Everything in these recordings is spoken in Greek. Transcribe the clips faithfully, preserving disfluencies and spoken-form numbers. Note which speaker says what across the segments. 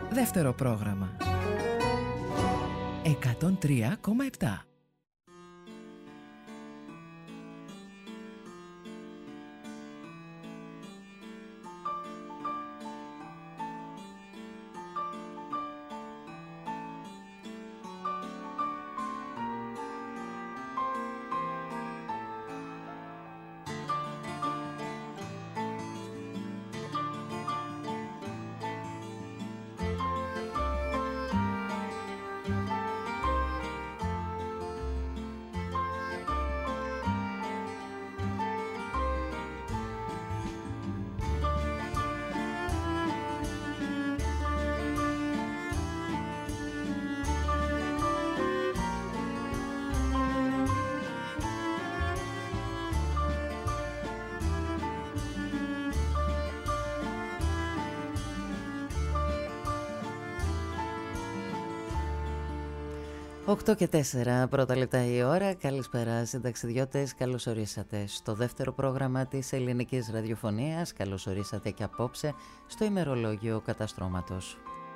Speaker 1: Δεύτερο πρόγραμμα. εκατόν τρία κόμμα επτά.
Speaker 2: οκτώ και τέσσερα πρώτα λεπτά η ώρα. Καλησπέρα συνταξιδιώτες, καλώς ορίσατε στο δεύτερο πρόγραμμα της ελληνικής ραδιοφωνίας. Καλώς ορίσατε και απόψε στο ημερολόγιο καταστρώματος.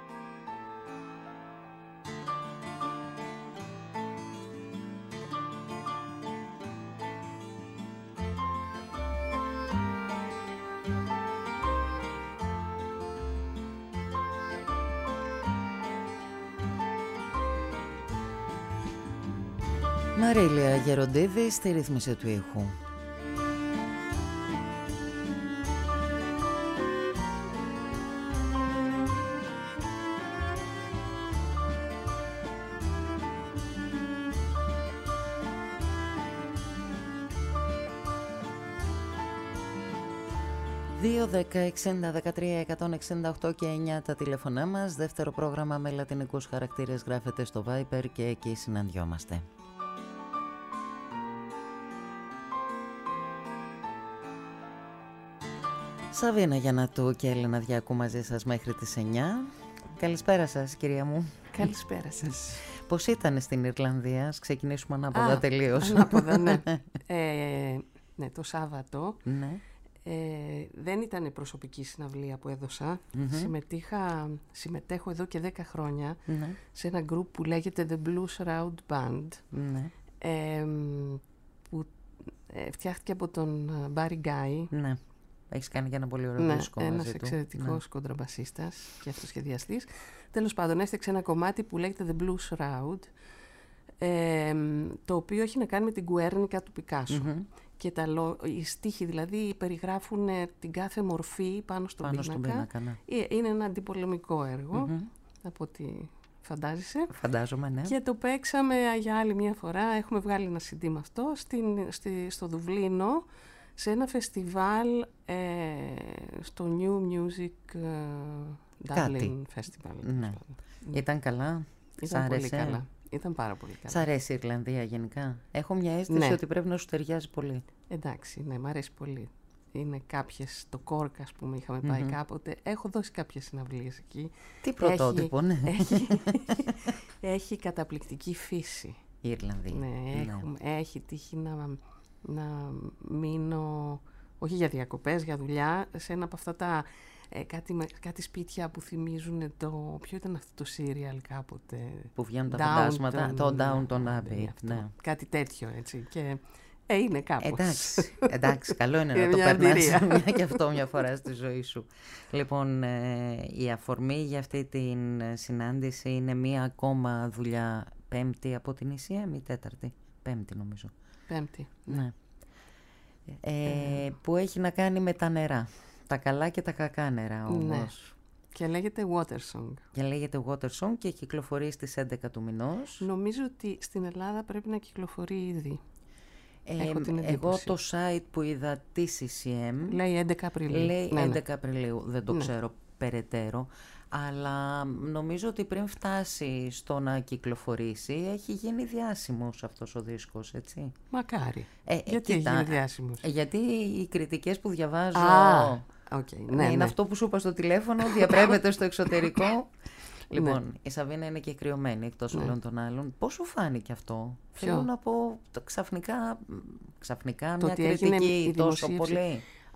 Speaker 2: Μαρίλια Γεροντίδη στη ρύθμιση του ήχου. δύο δέκα εξήντα δεκατρία εκατόν εξήντα οκτώ και εννιά τα τηλεφωνά μας. Δεύτερο πρόγραμμα με λατινικούς χαρακτήρες γράφεται στο Viber και εκεί συναντιόμαστε. Σαβίνα Γιαννατού και Έλληνα Διακού μαζί σας μέχρι τις εννιά. Καλησπέρα σας, κυρία μου.
Speaker 3: Καλησπέρα σας.
Speaker 2: Πώς ήταν στην Ιρλανδία? Ας ξεκινήσουμε ανάποδα. Α, τελείως.
Speaker 3: Ανάποδα, ναι. ε, ναι, το Σάββατο.
Speaker 2: Ναι.
Speaker 3: Ε, δεν ήταν προσωπική συναυλία που έδωσα.
Speaker 2: Mm-hmm.
Speaker 3: Συμμετείχα, συμμετέχω εδώ και δέκα χρόνια
Speaker 2: mm-hmm.
Speaker 3: σε ένα group που λέγεται The Blues Round Band.
Speaker 2: Mm-hmm.
Speaker 3: ε, που ε, φτιάχτηκε από τον Barry Guy.
Speaker 2: Ναι. Έχεις κάνει και ένα πολύ ωραίο
Speaker 3: ναι,
Speaker 2: δίσκο
Speaker 3: ένας
Speaker 2: μαζί του.
Speaker 3: εξαιρετικός
Speaker 2: ναι.
Speaker 3: κοντραμπασίστας και αυτοσχεδιαστής. Τέλος πάντων, έφτιαξε ένα κομμάτι που λέγεται The Blues Round, ε, το οποίο έχει να κάνει με την Guernica του Πικάσο.
Speaker 2: Mm-hmm.
Speaker 3: Και τα λο... οι στίχοι δηλαδή περιγράφουν την κάθε μορφή πάνω στον
Speaker 2: πάνω
Speaker 3: πίνακα.
Speaker 2: Στον πίνακα ναι.
Speaker 3: Είναι ένα αντιπολεμικό έργο,
Speaker 2: mm-hmm.
Speaker 3: από ό,τι φαντάζεσαι.
Speaker 2: Φαντάζομαι, ναι.
Speaker 3: Και το παίξαμε για άλλη μια φορά. Έχουμε βγάλει ένα σι ντι με αυτό στην, στη, στο Δουβλίνο, σε ένα φεστιβάλ, ε, στο New Music uh, Dublin Festival.
Speaker 2: Ναι. Ήταν καλά?
Speaker 3: Ήταν πολύ καλά. Ήταν πάρα πολύ καλά.
Speaker 2: Σ' αρέσει η Ιρλανδία γενικά? Έχω μια αίσθηση
Speaker 3: ναι.
Speaker 2: ότι πρέπει να σου ταιριάζει πολύ.
Speaker 3: Εντάξει, ναι, μ' αρέσει πολύ. Είναι κάποιες, το Κόρκ, ας πούμε, είχαμε πάει mm-hmm. κάποτε. Έχω δώσει κάποιες συναυλίες εκεί.
Speaker 2: Τι πρωτότυπο,
Speaker 3: έχει,
Speaker 2: ναι.
Speaker 3: Έχει, έχει καταπληκτική φύση.
Speaker 2: Η Ιρλανδία.
Speaker 3: Ναι, έχουμε, ναι. Έχει τύχει να, να μείνω, όχι για διακοπές, για δουλειά, σε ένα από αυτά τα ε, κάτι, κάτι σπίτια που θυμίζουν το... Ποιο ήταν αυτό το σύριαλ κάποτε?
Speaker 2: Που βγαίνουν τα φαντάσματα, το Downton Abbey. Ναι.
Speaker 3: Κάτι τέτοιο, έτσι. Και ε, είναι κάπως.
Speaker 2: Εντάξει, εντάξει, καλό είναι να το περνάς μια και αυτό μια φορά στη ζωή σου. Λοιπόν, ε, η αφορμή για αυτή την συνάντηση είναι μία ακόμα δουλειά, πέμπτη από την ι σι εμ ή τέταρτη? Πέμπτη νομίζω.
Speaker 3: Πέμπτη.
Speaker 2: Ναι. Ε, ε. Που έχει να κάνει με τα νερά. Τα καλά και τα κακά νερά όμως.
Speaker 3: Ναι. Και λέγεται Watersong.
Speaker 2: Και λέγεται Watersong και κυκλοφορεί στις έντεκα του μηνός.
Speaker 3: Νομίζω ότι στην Ελλάδα πρέπει να κυκλοφορεί ήδη.
Speaker 2: Ε, εγώ το site που είδα της ι σι εμ
Speaker 3: λέει έντεκα Απριλίου.
Speaker 2: Λέει
Speaker 3: ναι,
Speaker 2: έντεκα
Speaker 3: ναι.
Speaker 2: Απριλίου. Δεν το
Speaker 3: ναι.
Speaker 2: ξέρω περαιτέρω. Αλλά νομίζω ότι πριν φτάσει στο να κυκλοφορήσει έχει γίνει διάσημος αυτός ο δίσκος, έτσι.
Speaker 3: Μακάρι.
Speaker 2: Ε,
Speaker 3: γιατί
Speaker 2: κοίτα,
Speaker 3: έχει γίνει διάσημος?
Speaker 2: Γιατί οι κριτικές που διαβάζω
Speaker 3: ah, okay. ναι,
Speaker 2: ναι, είναι
Speaker 3: ναι.
Speaker 2: αυτό που σου είπα στο τηλέφωνο, διαπρέπεται στο εξωτερικό. Λοιπόν, ναι. η Σαβίνα είναι και κρυωμένη εκτός ναι. όλων των άλλων. Πώς σου φάνηκε αυτό? Ποιο? Θέλω να πω, το ξαφνικά, ξαφνικά
Speaker 3: το
Speaker 2: μια κριτική τόσο
Speaker 3: δημοσίευση...
Speaker 2: πολύ.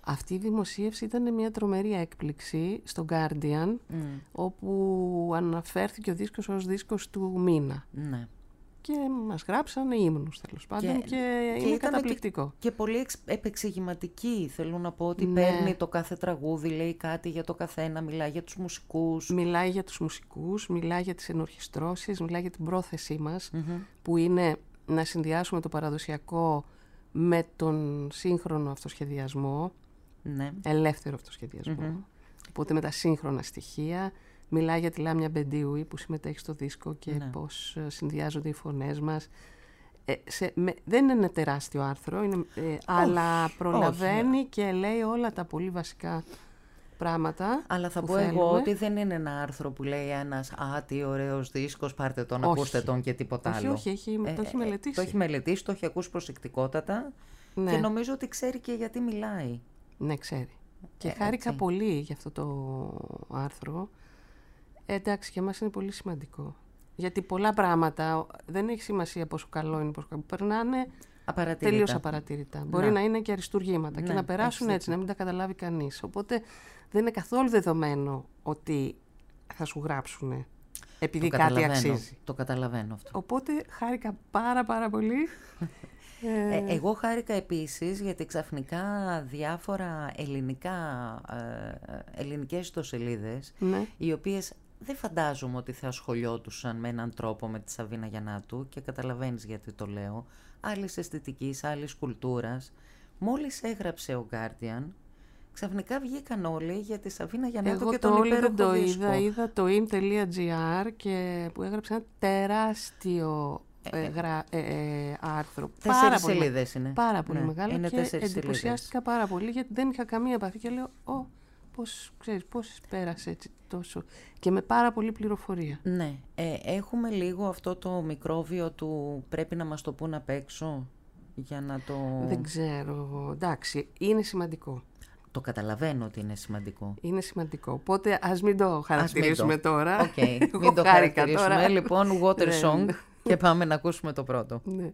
Speaker 3: Αυτή η δημοσίευση ήταν μια τρομερή έκπληξη στο Guardian,
Speaker 2: Mm.
Speaker 3: όπου αναφέρθηκε ο δίσκος ως δίσκος του μήνα.
Speaker 2: Ναι.
Speaker 3: Και μας γράψανε ύμνους, τέλος πάντων, και, και, και είναι καταπληκτικό.
Speaker 2: Και, και πολύ επεξηγηματική. Θέλω να πω ότι
Speaker 3: ναι.
Speaker 2: παίρνει το κάθε τραγούδι, λέει κάτι για το καθένα, μιλάει για τους μουσικούς.
Speaker 3: Μιλάει για τους μουσικούς, μιλάει για τις ενορχιστρώσεις, μιλάει για την πρόθεσή μας,
Speaker 2: Mm-hmm.
Speaker 3: που είναι να συνδυάσουμε το παραδοσιακό με τον σύγχρονο αυτοσχεδιασμό,
Speaker 2: ναι.
Speaker 3: ελεύθερο αυτοσχεδιασμό. Mm-hmm. Οπότε με τα σύγχρονα στοιχεία. Μιλάει για τη Λάμια Μπεντίουη που συμμετέχει στο δίσκο και
Speaker 2: ναι.
Speaker 3: πώς συνδυάζονται οι φωνές μας. Ε, σε, με, δεν είναι ένα τεράστιο άρθρο, είναι, ε, όχι, αλλά προλαβαίνει όχι. Και λέει όλα τα πολύ βασικά πράγματα.
Speaker 2: Αλλά θα πω
Speaker 3: θέλουμε.
Speaker 2: Εγώ ότι δεν είναι ένα άρθρο που λέει ένας «Α, τι ωραίος δίσκος, πάρτε τον, όχι. Ακούστε τον» και τίποτα
Speaker 3: όχι,
Speaker 2: άλλο.
Speaker 3: Όχι, όχι, ε, το έχει μελετήσει.
Speaker 2: Το έχει μελετήσει, το έχει ακούσει προσεκτικότατα ναι. Και νομίζω ότι ξέρει και γιατί μιλάει.
Speaker 3: Ναι, ξέρει. Και ε, χάρηκα έτσι. Πολύ για αυτό το άρθρο. Ε, εντάξει, για μας είναι πολύ σημαντικό. Γιατί πολλά πράγματα δεν έχει σημασία πόσο καλό είναι, πόσο καλό. Περνάνε απαρατήρητα. Τελείως απαρατήρητα. Να. Μπορεί να είναι και αριστουργήματα, ναι, και να περάσουν έτσι, έτσι, να μην τα καταλάβει κανείς. Οπότε δεν είναι καθόλου δεδομένο ότι θα σου γράψουν επειδή κάτι αξίζει.
Speaker 2: Το καταλαβαίνω αυτό.
Speaker 3: Οπότε χάρηκα πάρα πάρα πολύ.
Speaker 2: ε, εγώ χάρηκα επίσης γιατί ξαφνικά διάφορα ελληνικά, ε, ελληνικές ιστοσελίδες, ναι. Οι οποίες δεν φαντάζομαι ότι θα ασχολιόντουσαν με έναν τρόπο με τη Σαβίνα Γιαννάτου, και καταλαβαίνεις γιατί το λέω, άλλης αισθητικής, άλλης κουλτούρας. Μόλις έγραψε ο Guardian, ξαφνικά βγήκαν όλοι για τη Σαβίνα Γιαννάτου
Speaker 3: εγώ
Speaker 2: και τον υπέροχο
Speaker 3: το
Speaker 2: δίσκο.
Speaker 3: Είδα, είδα το in.gr και που έγραψε ένα τεράστιο ε, ε, γρα, ε, ε, άρθρο.
Speaker 2: Τέσσερις σελίδες είναι.
Speaker 3: Πάρα πολύ
Speaker 2: ναι,
Speaker 3: μεγάλο
Speaker 2: είναι
Speaker 3: και εντυπωσιάστηκα
Speaker 2: σελίδες.
Speaker 3: Πάρα πολύ γιατί δεν είχα καμία επαφή και λέω «Ω, πώς, ξέρεις, πώς πέρασε έτσι τόσο» και με πάρα πολύ πληροφορία.
Speaker 2: Ναι, ε, έχουμε λίγο αυτό το μικρόβιο του πρέπει να μας το πούν απ' έξω για να το...
Speaker 3: Δεν ξέρω, εντάξει, είναι σημαντικό.
Speaker 2: Το καταλαβαίνω ότι είναι σημαντικό.
Speaker 3: Είναι σημαντικό, οπότε ας μην το χαρακτηρίσουμε
Speaker 2: μην το.
Speaker 3: τώρα.
Speaker 2: Οκ, okay, μην το χαρακτηρίσουμε. Τώρα. Λοιπόν, Water Song και πάμε να ακούσουμε το πρώτο.
Speaker 3: Ναι.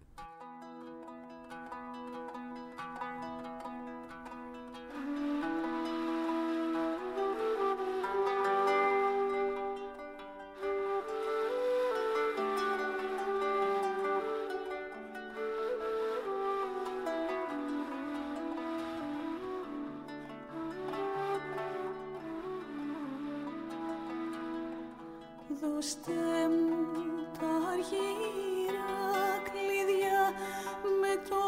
Speaker 4: Δώστε μου τα αργύρα κλειδιά με το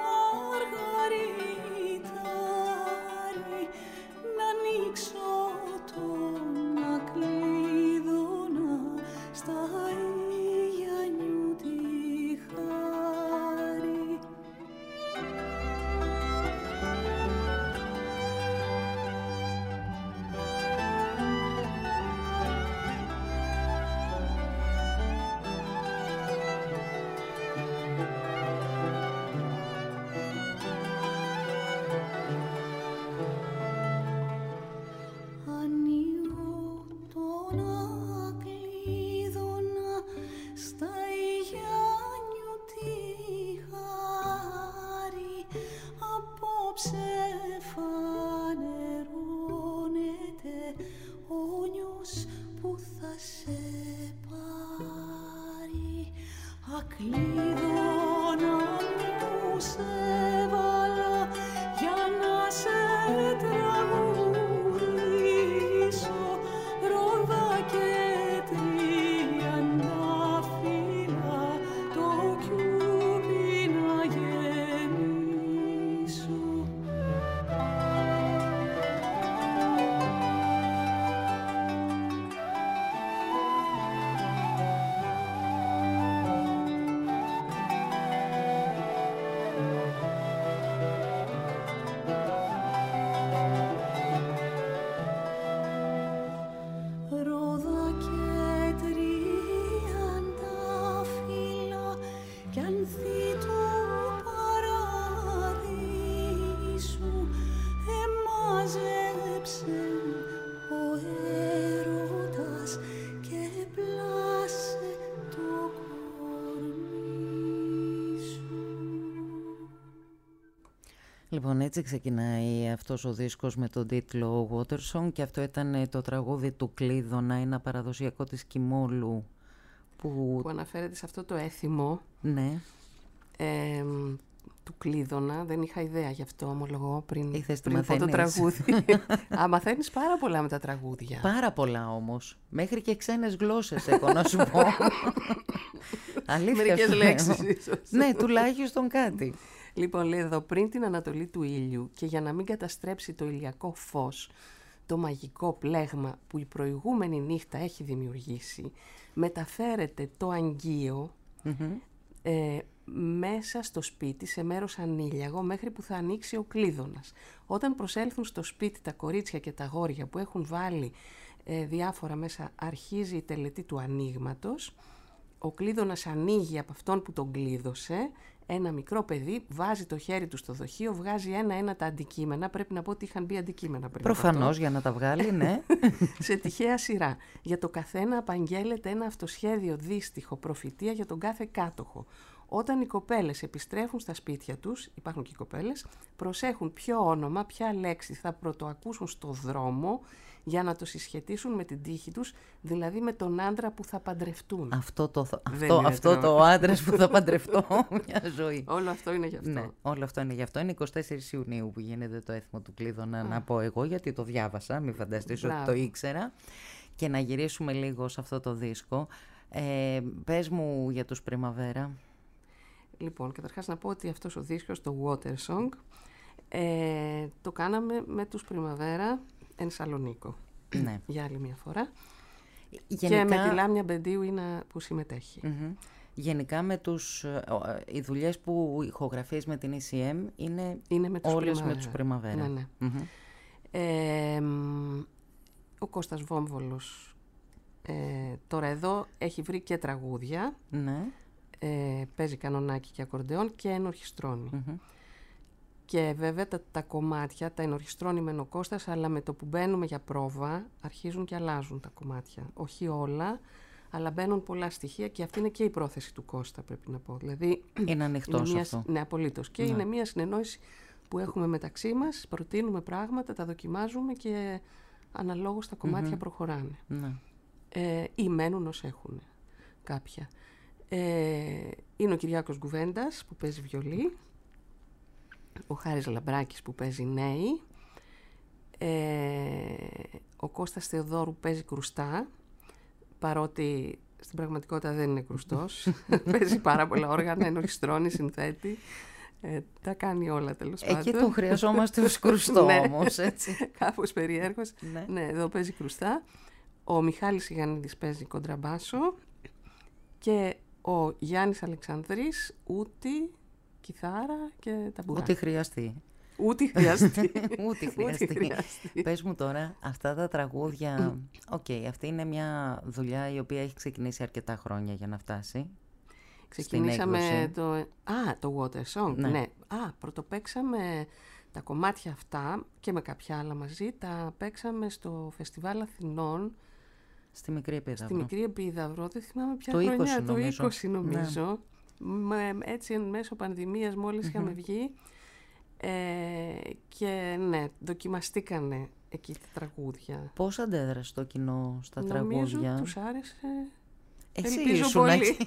Speaker 4: μαργαριτάρι να ανοίξω τον ακλείδωνα στα Γιαννιού τη χάρη. Ακλείδωνα μου σε βάλα για να σε τραγουδήσω ρόδα και τριαντάφυλλα το κιούπι να γεμίσω.
Speaker 2: Λοιπόν, έτσι ξεκινάει αυτός ο δίσκος με τον τίτλο Water Song και αυτό ήταν το τραγούδι του Κλείδωνα, ένα παραδοσιακό της Κιμόλου που...
Speaker 3: που αναφέρεται σε αυτό το έθιμο.
Speaker 2: Ναι.
Speaker 3: Ε, του Κλείδωνα. Δεν είχα ιδέα γι' αυτό, ομολογώ, πριν,
Speaker 2: Ήθες
Speaker 3: πριν πω το τραγούδι. Α, μαθαίνεις πάρα πολλά με τα τραγούδια.
Speaker 2: Πάρα πολλά όμως. Μέχρι και ξένες γλώσσες έχω να σου πω. Αλήθεια.
Speaker 3: Μερικές λέξεις ίσως.
Speaker 2: Ναι, τουλάχιστον κάτι.
Speaker 3: Λοιπόν, λέει εδώ, πριν την ανατολή του ήλιου και για να μην καταστρέψει το ηλιακό φως, το μαγικό πλέγμα που η προηγούμενη νύχτα έχει δημιουργήσει, μεταφέρεται το αγγείο
Speaker 2: Mm-hmm.
Speaker 3: ε, μέσα στο σπίτι, σε μέρος ανήλιαγο, μέχρι που θα ανοίξει ο Κλείδωνας. Όταν προσέλθουν στο σπίτι τα κορίτσια και τα αγόρια που έχουν βάλει ε, διάφορα μέσα, αρχίζει η τελετή του ανοίγματος. Ο Κλείδωνας ανοίγει από αυτόν που τον κλείδωσε. Ένα μικρό παιδί βάζει το χέρι του στο δοχείο, βγάζει ένα-ένα τα αντικείμενα. Πρέπει να πω ότι είχαν μπει αντικείμενα πριν.
Speaker 2: Προφανώς, για να τα βγάλει, ναι.
Speaker 3: Σε τυχαία σειρά. Για το καθένα απαγγέλλεται ένα αυτοσχέδιο δύστιχο, προφητεία για τον κάθε κάτοχο. Όταν οι κοπέλες επιστρέφουν στα σπίτια τους, υπάρχουν και οι κοπέλες, προσέχουν ποιο όνομα, ποια λέξη θα πρωτοακούσουν στο δρόμο για να το συσχετίσουν με την τύχη τους, δηλαδή με τον άντρα που θα παντρευτούν.
Speaker 2: Αυτό το, αυτό, αυτό το άντρας που θα παντρευτώ μια ζωή.
Speaker 3: Όλο αυτό είναι γι' αυτό.
Speaker 2: Ναι, όλο αυτό είναι γι' αυτό. Είναι εικοστή τέταρτη Ιουνίου που γίνεται το έθιμο του Κλείδωνα, να πω εγώ, γιατί το διάβασα, μην φανταστείς ότι το ήξερα. Και να γυρίσουμε λίγο σε αυτό το δίσκο. Ε, πες μου για τους Πριμαβέρα.
Speaker 3: Λοιπόν, καταρχάς να πω ότι αυτός ο δίσκος, το Water Song, ε, το κάναμε με τους Πριμαβέρα εν Σαλονίκο.
Speaker 2: Ναι.
Speaker 3: Για άλλη μια φορά.
Speaker 2: Γενικά...
Speaker 3: Και με τη Λάμια Μπεντίου είναι που συμμετέχει.
Speaker 2: Mm-hmm. Γενικά με τους, οι δουλειές που ηχογραφείς με την ι σι εμ είναι, είναι με όλες Πριμαβέρα. με τους Πριμαβέρα.
Speaker 3: Ναι, ναι.
Speaker 2: Mm-hmm.
Speaker 3: Ε, ο Κώστας Βόμβολος ε, τώρα εδώ έχει βρει και τραγούδια.
Speaker 2: Ναι.
Speaker 3: Ε, παίζει κανονάκι και ακορντεόν και ενορχιστρώνει.
Speaker 2: Mm-hmm.
Speaker 3: Και βέβαια τα, τα κομμάτια τα ενορχιστρώνει μεν ο Κώστας, αλλά με το που μπαίνουμε για πρόβα αρχίζουν και αλλάζουν τα κομμάτια. Όχι όλα, αλλά μπαίνουν πολλά στοιχεία και αυτή είναι και η πρόθεση του Κώστα, πρέπει να πω. Δηλαδή,
Speaker 2: είναι ανοιχτός
Speaker 3: είναι
Speaker 2: αυτό.
Speaker 3: Ναι, απολύτως. Και ναι. είναι μια συνεννόηση που έχουμε μεταξύ μας, προτείνουμε πράγματα, τα δοκιμάζουμε και αναλόγως τα κομμάτια mm-hmm. προχωράνε.
Speaker 2: Ναι.
Speaker 3: Ε, ή μένουν ως έχουν κάποια. Ε, είναι ο Κυριάκος Γκουβέντας που παίζει βιολί, ο Χάρης Λαμπράκης που παίζει νέη, ε, ο Κώστας Θεοδόρου παίζει κρουστά, παρότι στην πραγματικότητα δεν είναι κρουστός. Παίζει πάρα πολλά όργανα, ενορχιστρώνει, συνθέτει, ε, τα κάνει όλα τέλος πάντων.
Speaker 2: Εκεί τον χρειαζόμαστε ως κρουστό όμως, έτσι.
Speaker 3: Κάπως περίεργος. Ναι. ναι, εδώ παίζει κρουστά. Ο Μιχάλης Ιγαννίδης παίζει κοντραμπάσο και ο Γιάννης Αλεξανδρής ούτι, κιθάρα και ταμπουράκι.
Speaker 2: Ούτε χρειαστεί.
Speaker 3: Ούτε χρειαστεί.
Speaker 2: Ούτε χρειαστεί. Πες μου τώρα, αυτά τα τραγούδια, οκ, okay, αυτή είναι μια δουλειά η οποία έχει ξεκινήσει αρκετά χρόνια για να φτάσει.
Speaker 3: Ξεκινήσαμε το... Α, το Water Song, ναι. ναι. Α, πρωτοπαίξαμε τα κομμάτια αυτά και με κάποια άλλα μαζί, τα παίξαμε στο Φεστιβάλ Αθηνών.
Speaker 2: Στη Μικρή Επίδαυρο.
Speaker 3: Στη Μικρή Επίδαυρο, δεν θυμάμαι ποια
Speaker 2: το
Speaker 3: χρονιά,
Speaker 2: είκοσι,
Speaker 3: το
Speaker 2: νομίζω.
Speaker 3: είκοσι νομίζω. Ναι. Με, έτσι εν μέσω πανδημίας μόλις mm-hmm. είχαμε βγει. Ε, και ναι, δοκιμαστήκανε εκεί τα τραγούδια.
Speaker 2: Πώς αντέδρασε το κοινό στα
Speaker 3: νομίζω
Speaker 2: τραγούδια?
Speaker 3: Νομίζω τους άρεσε.
Speaker 2: Εσύ
Speaker 3: Ελπίζω
Speaker 2: ήσουν
Speaker 3: πολύ.
Speaker 2: εκεί.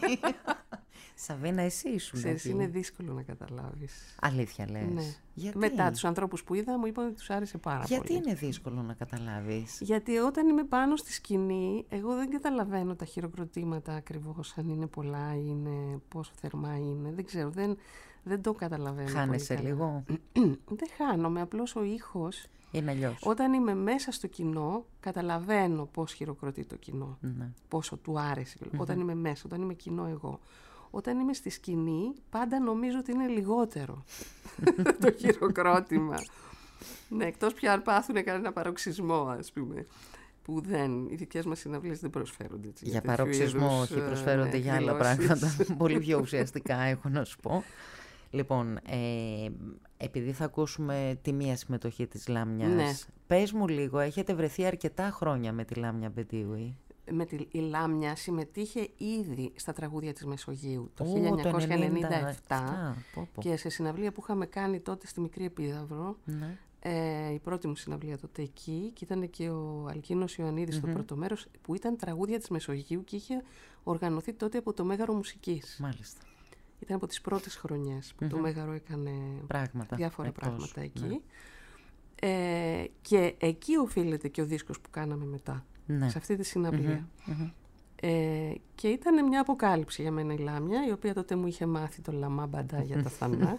Speaker 2: Σαβίνα, εσύ ήσουν
Speaker 3: Ξέρεις,
Speaker 2: εκεί.
Speaker 3: είναι δύσκολο να καταλάβεις.
Speaker 2: Αλήθεια λες?
Speaker 3: Ναι.
Speaker 2: Γιατί?
Speaker 3: Μετά τους ανθρώπους που είδα μου είπαν ότι τους άρεσε πάρα
Speaker 2: Γιατί
Speaker 3: πολύ.
Speaker 2: είναι δύσκολο να καταλάβεις?
Speaker 3: Γιατί όταν είμαι πάνω στη σκηνή, εγώ δεν καταλαβαίνω τα χειροκροτήματα ακριβώς, αν είναι πολλά ή είναι, πόσο θερμά είναι. Δεν ξέρω, δεν, δεν το καταλαβαίνω.
Speaker 2: Χάνεσαι
Speaker 3: πολύ
Speaker 2: λίγο?
Speaker 3: Δεν χάνομαι, απλώς ο ήχος.
Speaker 2: Είναι αλλιώς.
Speaker 3: Όταν είμαι μέσα στο κοινό, καταλαβαίνω πώς χειροκροτεί το κοινό.
Speaker 2: Ναι.
Speaker 3: Πόσο του άρεσε.
Speaker 2: Mm-hmm.
Speaker 3: Όταν είμαι μέσα, όταν είμαι κοινό εγώ. Όταν είμαι στη σκηνή, πάντα νομίζω ότι είναι λιγότερο το χειροκρότημα. Ναι, εκτός πια αν πάθουνε κανένα παροξισμό, ας πούμε. Που δεν, οι δικές μας συναυλίες δεν προσφέρονται έτσι.
Speaker 2: Για, για παροξισμό, είδους, όχι, προσφέρονται ναι, για άλλα πράγματα. Πολύ πιο ουσιαστικά, έχω να σου πω. Λοιπόν, ε, επειδή θα ακούσουμε τη μία συμμετοχή της Λάμιας,
Speaker 3: ναι.
Speaker 2: πες μου λίγο, έχετε βρεθεί αρκετά χρόνια με τη Λάμια Μπεντίου?
Speaker 3: με τη η Λάμια συμμετείχε ήδη στα τραγούδια της Μεσογείου το
Speaker 2: Ω,
Speaker 3: χίλια εννιακόσια ενενήντα επτά
Speaker 2: ενενήντα επτά. Πω, πω.
Speaker 3: και σε συναυλία που είχαμε κάνει τότε στη Μικρή Επίδαυρο,
Speaker 2: Ναι.
Speaker 3: ε, η πρώτη μου συναυλία τότε εκεί, και ήταν και ο Αλκίνος Ιωαννίδης στο
Speaker 2: Μμμ.
Speaker 3: πρώτο μέρος, που ήταν τραγούδια της Μεσογείου και είχε οργανωθεί τότε από το Μέγαρο Μουσικής.
Speaker 2: Μάλιστα.
Speaker 3: Ήταν από τις πρώτες χρονιές που το
Speaker 2: Μμμ.
Speaker 3: Μέγαρο έκανε
Speaker 2: Πράγματα.
Speaker 3: διάφορα
Speaker 2: εκτός,
Speaker 3: πράγματα εκεί.
Speaker 2: ναι.
Speaker 3: Ε, και εκεί οφείλεται και ο δίσκος που κάναμε μετά,
Speaker 2: Ναι.
Speaker 3: σε αυτή τη συναυλία.
Speaker 2: Μμμ, μμμ.
Speaker 3: Ε, και ήταν μια αποκάλυψη για μένα η Λάμια, η οποία τότε μου είχε μάθει το λαμάμπαντα για τα θανά.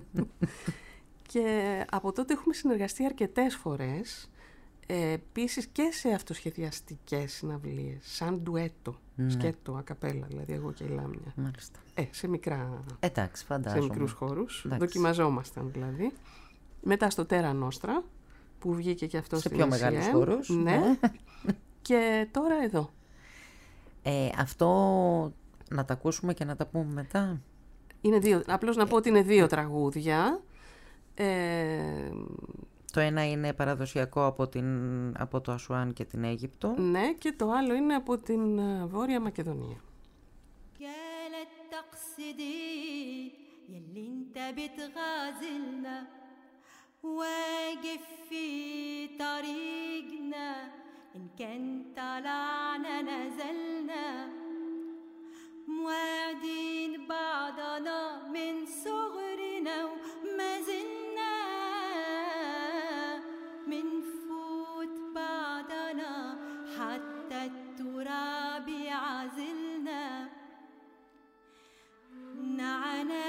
Speaker 3: Και από τότε έχουμε συνεργαστεί αρκετές φορές, ε, επίσης και σε αυτοσχεδιαστικές συναυλίες, σαν ντουέτο,
Speaker 2: Ναι.
Speaker 3: σκέτο, ακαπέλα, δηλαδή εγώ και η Λάμια.
Speaker 2: Μάλιστα.
Speaker 3: Ε, σε μικρά,
Speaker 2: Εντάξει,
Speaker 3: σε
Speaker 2: φαντάζομαι.
Speaker 3: μικρούς χώρους,
Speaker 2: Εντάξει.
Speaker 3: δοκιμαζόμασταν δηλαδή. Μετά στο Τέρα Νόστρα, που βγήκε και αυτό
Speaker 2: Σε
Speaker 3: στην
Speaker 2: πιο
Speaker 3: ι σι εμ,
Speaker 2: μεγάλους χώρους.
Speaker 3: Ναι. Και τώρα εδώ.
Speaker 2: Ε, αυτό να τα ακούσουμε και να τα πούμε μετά.
Speaker 3: Είναι δύο, απλώς να πω ότι είναι δύο τραγούδια. Ε,
Speaker 2: Το ένα είναι παραδοσιακό από, την, από το Ασουάν και την Αίγυπτο.
Speaker 3: ναι, και το άλλο είναι από την ε, Βόρεια Μακεδονία.
Speaker 4: قالت تقصدي يلي انت بتغازلنا واقف في طريقنا ان كان طلعنا نزلنا موعدين بعضنا من صغرنا وما زلنا منفوت بعضنا حتى التراب يعزلنا نعنا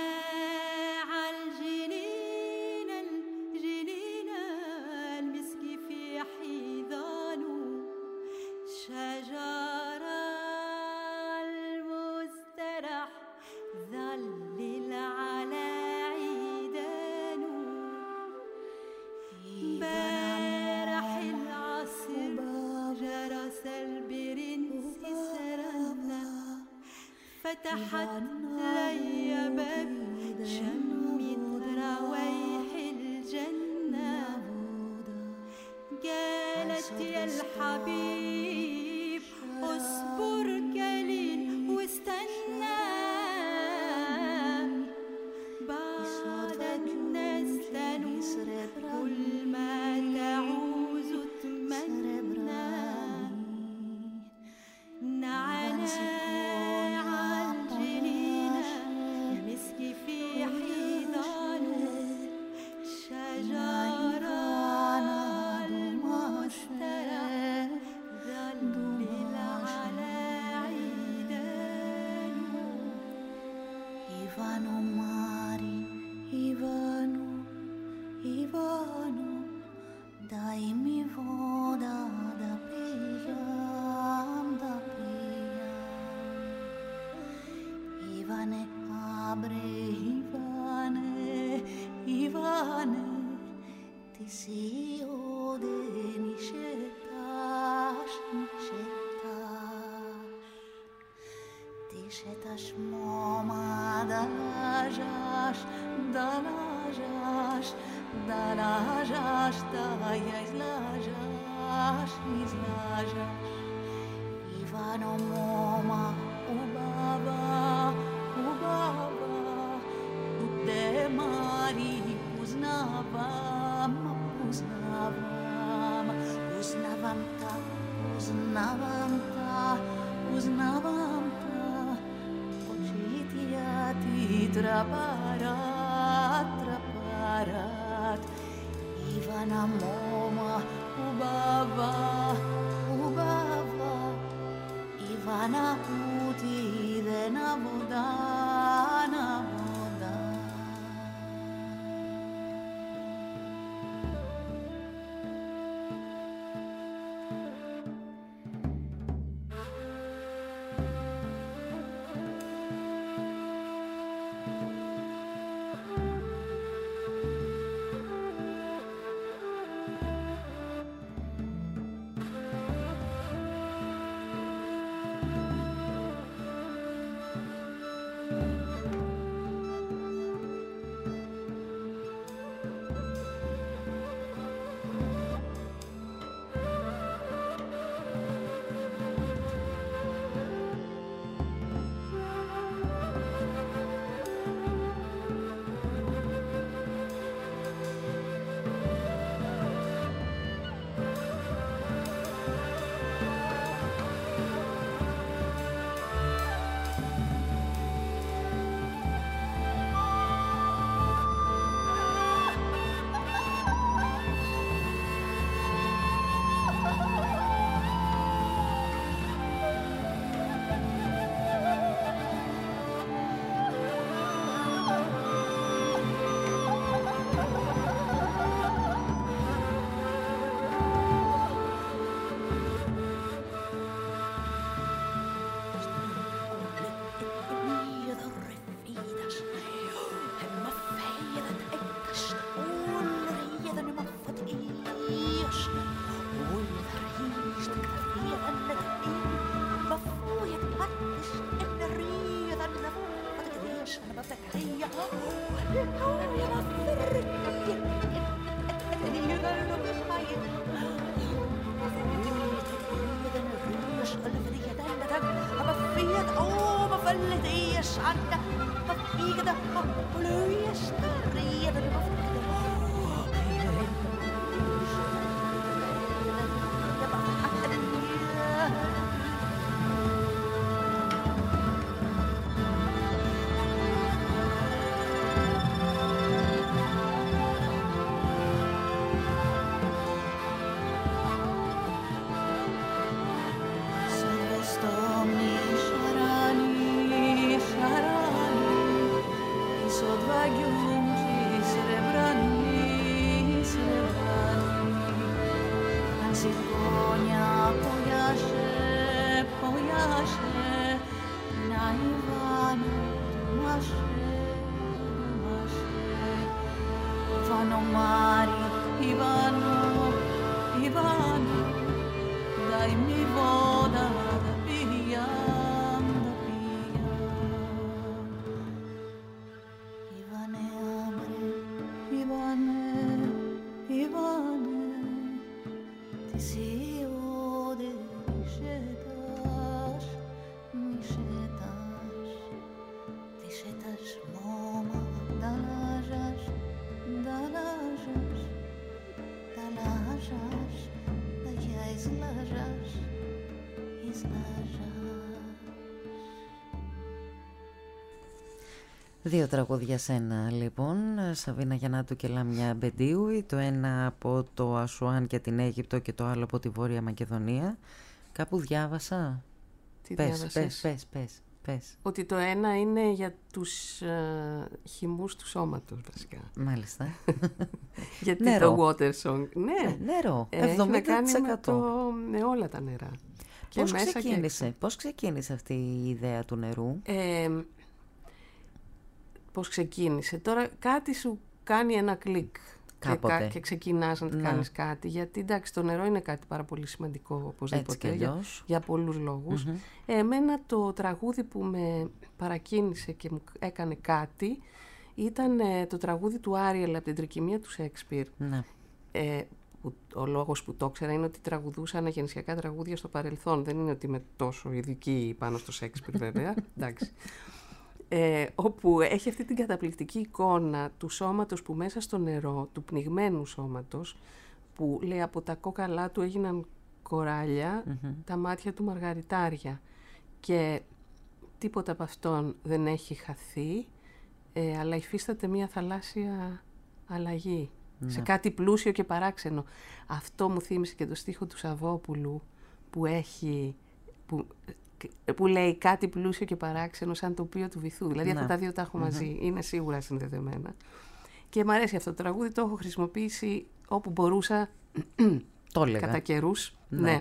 Speaker 4: عالجنين الجنين المسك في حيضانه شجرة المسترح ظلل على عيدانه بارح العصر جرس البرنس سرنا فتحت لي باب شمت روايح الجنة قالت يا الحبيب اصبر قليل واستنى بعد الناس تنور كل ما تعوز تمنى نعنا عالجنينة مسك في حيضانه شجرة المسترح ظلل على عيدانه
Speaker 5: Ivano mari, Ivano, Ivano, dai mi voda da pijam, da pijam. Ivane abre, Ivane, Ivane, ti si ode nishetash, nishetash. Tishetash moma dalajash, dalajash, dalajash, dayas lajash, izlajash. Ivano moma ubava, ubava, ude mari uznavam, uznavam, uznavam ta, uznavam ta, uznavam ta. Počitijati traparat, traparat. Ivana moma ubava, ubava. Ivana uti de na voda, na voda.
Speaker 2: Δύο τραγούδια σένα λοιπόν, Σαβίνα Γιαννάτου και Λάμια Μπεντίουι, το ένα από το Ασουάν και την Αίγυπτο και το άλλο από τη Βόρεια Μακεδονία. Κάπου διάβασα.
Speaker 3: Τι
Speaker 2: πες,
Speaker 3: διάβασες?
Speaker 2: πες, πες, πες, πες.
Speaker 3: Ότι το ένα είναι για τους uh, χυμούς του σώματος βασικά.
Speaker 2: Μάλιστα.
Speaker 3: Γιατί
Speaker 2: νερό.
Speaker 3: το water song. Ναι,
Speaker 2: Ε, νερό,
Speaker 3: έχει να
Speaker 2: εβδομήντα
Speaker 3: κάνει
Speaker 2: τοις
Speaker 3: με,
Speaker 2: εκατό.
Speaker 3: το, με όλα τα νερά. Και
Speaker 2: Πώς
Speaker 3: μέσα
Speaker 2: ξεκίνησε,
Speaker 3: και
Speaker 2: πώς ξεκίνησε αυτή η ιδέα του νερού?
Speaker 3: Ε, πώς ξεκίνησε. Τώρα κάτι σου κάνει ένα κλικ και,
Speaker 2: Κάποτε.
Speaker 3: κα- και ξεκινάς να
Speaker 2: Ναι.
Speaker 3: κάνεις κάτι. Γιατί εντάξει, το νερό είναι κάτι πάρα πολύ σημαντικό
Speaker 2: Έτσι
Speaker 3: οπωσδήποτε
Speaker 2: κι
Speaker 3: για,
Speaker 2: αλλιώς.
Speaker 3: για πολλούς λόγους.
Speaker 2: Μμμ.
Speaker 3: Ε, εμένα το τραγούδι που με παρακίνησε και μου έκανε κάτι ήταν ε, το τραγούδι του Άριελ από την τρικυμία του Σέξπιρ.
Speaker 2: Ναι.
Speaker 3: Ε, που, ο λόγος που το ήξερα είναι ότι τραγουδούσα αναγεννησιακά τραγούδια στο παρελθόν. Δεν είναι ότι είμαι τόσο ειδική πάνω στο Σέξπιρ βέβαια. Εντάξει. Ε, όπου έχει αυτή την καταπληκτική εικόνα του σώματος που μέσα στο νερό, του πνιγμένου σώματος, που λέει από τα κόκαλά του έγιναν κοράλια,
Speaker 2: Μμμ.
Speaker 3: τα μάτια του μαργαριτάρια. Και τίποτα από αυτόν δεν έχει χαθεί, ε, αλλά υφίσταται μια θαλάσσια αλλαγή.
Speaker 2: Ναι.
Speaker 3: Σε κάτι πλούσιο και παράξενο. Αυτό μου θύμισε και το στίχο του Σαββόπουλου που έχει... Που, που λέει κάτι πλούσιο και παράξενο σαν το τοπίο του βυθού. Δηλαδή
Speaker 2: Ναι.
Speaker 3: αυτά τα δύο τα έχω μαζί. Είναι σίγουρα συνδεδεμένα. Και μου αρέσει αυτό το τραγούδι. Το έχω χρησιμοποιήσει όπου μπορούσα.
Speaker 2: Το έλεγα.
Speaker 3: Κατά καιρούς.
Speaker 2: Ναι.
Speaker 3: Ναι.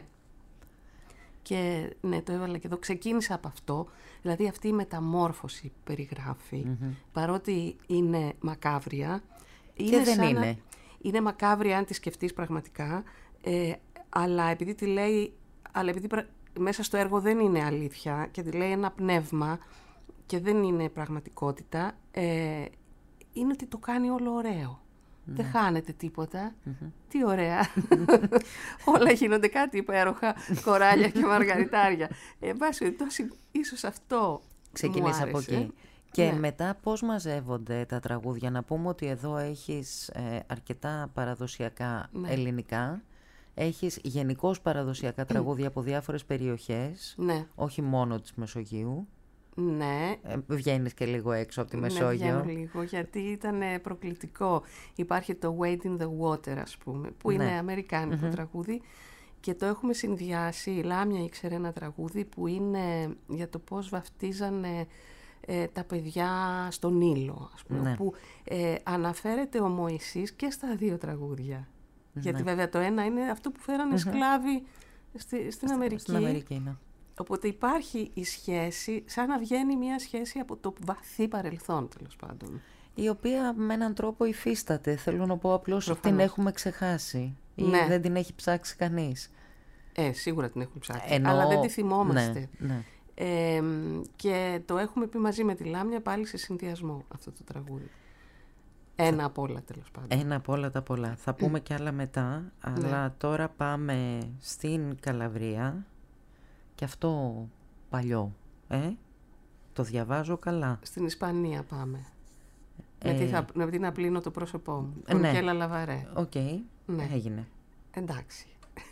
Speaker 3: Και ναι, το έβαλα και εδώ. Ξεκίνησα από αυτό. Δηλαδή αυτή η μεταμόρφωση που περιγράφει,
Speaker 2: Μμμ.
Speaker 3: παρότι είναι μακάβρια.
Speaker 2: Και δεν
Speaker 3: σαν να-
Speaker 2: είναι.
Speaker 3: είναι μακάβρια αν τη σκεφτείς πραγματικά. Ε, αλλά επειδή τη λέει... Αλλά επειδή πρα- μέσα στο έργο δεν είναι αλήθεια και τη λέει ένα πνεύμα και δεν είναι πραγματικότητα, ε, είναι ότι το κάνει όλο ωραίο. Δεν χάνεται τίποτα. Τι ωραία. Όλα γίνονται κάτι υπέροχα, κοράλια και μαργαριτάρια. Ε, εν πάση περιπτώσει, ίσως αυτό
Speaker 2: Ξεκινήσα
Speaker 3: μου
Speaker 2: από
Speaker 3: άρεσε.
Speaker 2: εκεί. Και
Speaker 3: Ναι.
Speaker 2: μετά πώς μαζεύονται τα τραγούδια? Να πούμε ότι εδώ έχεις ε, αρκετά παραδοσιακά
Speaker 3: Ναι.
Speaker 2: ελληνικά. Έχεις γενικώς παραδοσιακά τραγούδια από διάφορες περιοχές.
Speaker 3: Ναι,
Speaker 2: Όχι μόνο της Μεσογείου.
Speaker 3: ναι.
Speaker 2: Ε, βγαίνεις και λίγο έξω από τη
Speaker 3: Ναι,
Speaker 2: Μεσόγειο.
Speaker 3: βγαίνω λίγο, γιατί ήταν ε, προκλητικό. Υπάρχει το Wade in the Water, ας πούμε, που είναι
Speaker 2: Ναι.
Speaker 3: αμερικάνικο τραγούδι και το έχουμε συνδυάσει. Η Λάμια ήξερε ένα τραγούδι που είναι για το πώς βαφτίζανε ε, τα παιδιά στον Νείλο, ας πούμε,
Speaker 2: Ναι.
Speaker 3: που ε, αναφέρεται ο Μωυσής και στα δύο τραγούδια. Γιατί
Speaker 2: Ναι.
Speaker 3: βέβαια το ένα είναι αυτό που φέρανε σκλάβοι στη, στην Αμερική.
Speaker 2: Στην Αμερική, ναι.
Speaker 3: Οπότε υπάρχει η σχέση, σαν να βγαίνει μια σχέση από το βαθύ παρελθόν, τέλος πάντων.
Speaker 2: Η οποία με έναν τρόπο υφίσταται. Θέλω να πω απλώς ότι την
Speaker 3: Προφανώς.
Speaker 2: έχουμε ξεχάσει. Ή
Speaker 3: Ναι.
Speaker 2: δεν την έχει ψάξει κανείς.
Speaker 3: Ε, σίγουρα την έχουμε ψάξει,
Speaker 2: Ενώ...
Speaker 3: αλλά δεν τη θυμόμαστε.
Speaker 2: Ναι, ναι.
Speaker 3: Ε, και το έχουμε πει μαζί με τη Λάμια πάλι σε συνδυασμό αυτό το τραγούδι. Ένα από όλα, τέλος πάντων.
Speaker 2: Ένα από όλα τα πολλά. Θα πούμε κι άλλα μετά, αλλά
Speaker 3: Ναι.
Speaker 2: τώρα πάμε στην Καλαβρία και αυτό παλιό, ε? Το διαβάζω καλά.
Speaker 3: Στην Ισπανία πάμε.
Speaker 2: Ε,
Speaker 3: Με, τι θα, με τι να πλύνω το πρόσωπό μου.
Speaker 2: Ε, ναι.
Speaker 3: Μικέλα Λαβαρέ.
Speaker 2: Οκ,
Speaker 3: Ναι.
Speaker 2: έγινε.
Speaker 3: Εντάξει.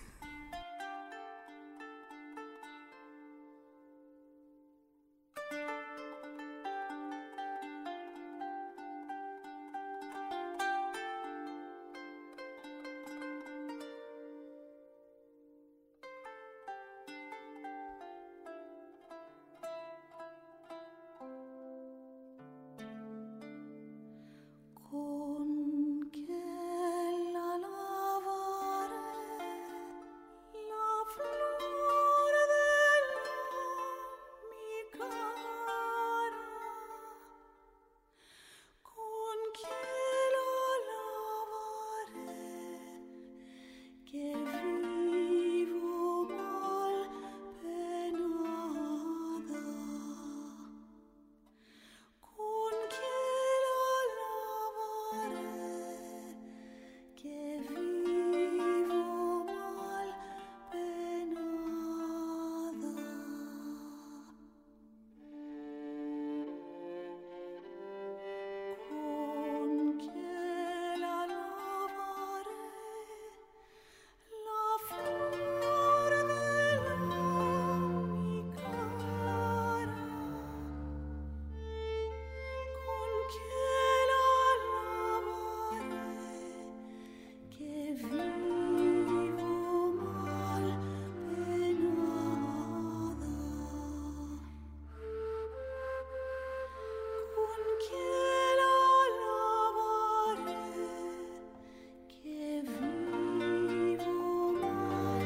Speaker 5: Con che la lavare la flor della mi cara, con che la lavare che vivo mal penada, con che la lavare che vivo mal penada. Con che la lavare la flor della mi cara, con che la lavare che vivo mal penada, con che la lavare che vivo mal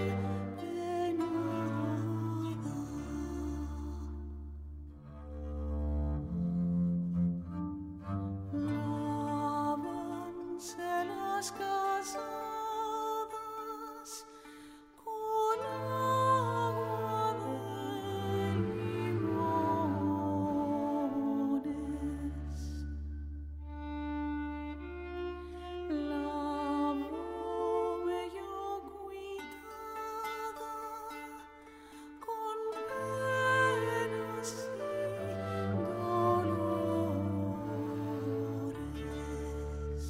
Speaker 5: penada. Lávanse las casadas con agua de limones. Lávome yo cuitada con penas y dolores,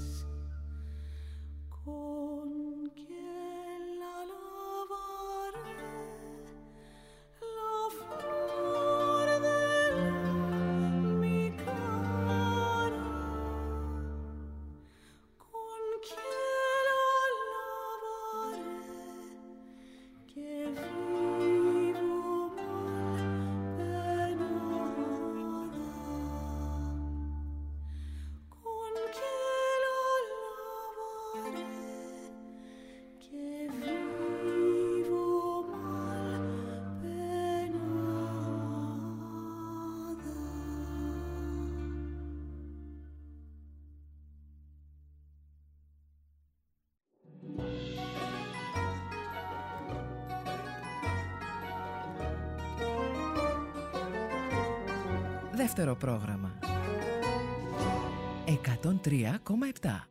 Speaker 5: con que la lavare la flor della mi cara, con che la lavare che vivo mal penada, con che la lavare che vivo mal
Speaker 1: Δεύτερο πρόγραμμα. εκατόν τρία κόμμα επτά.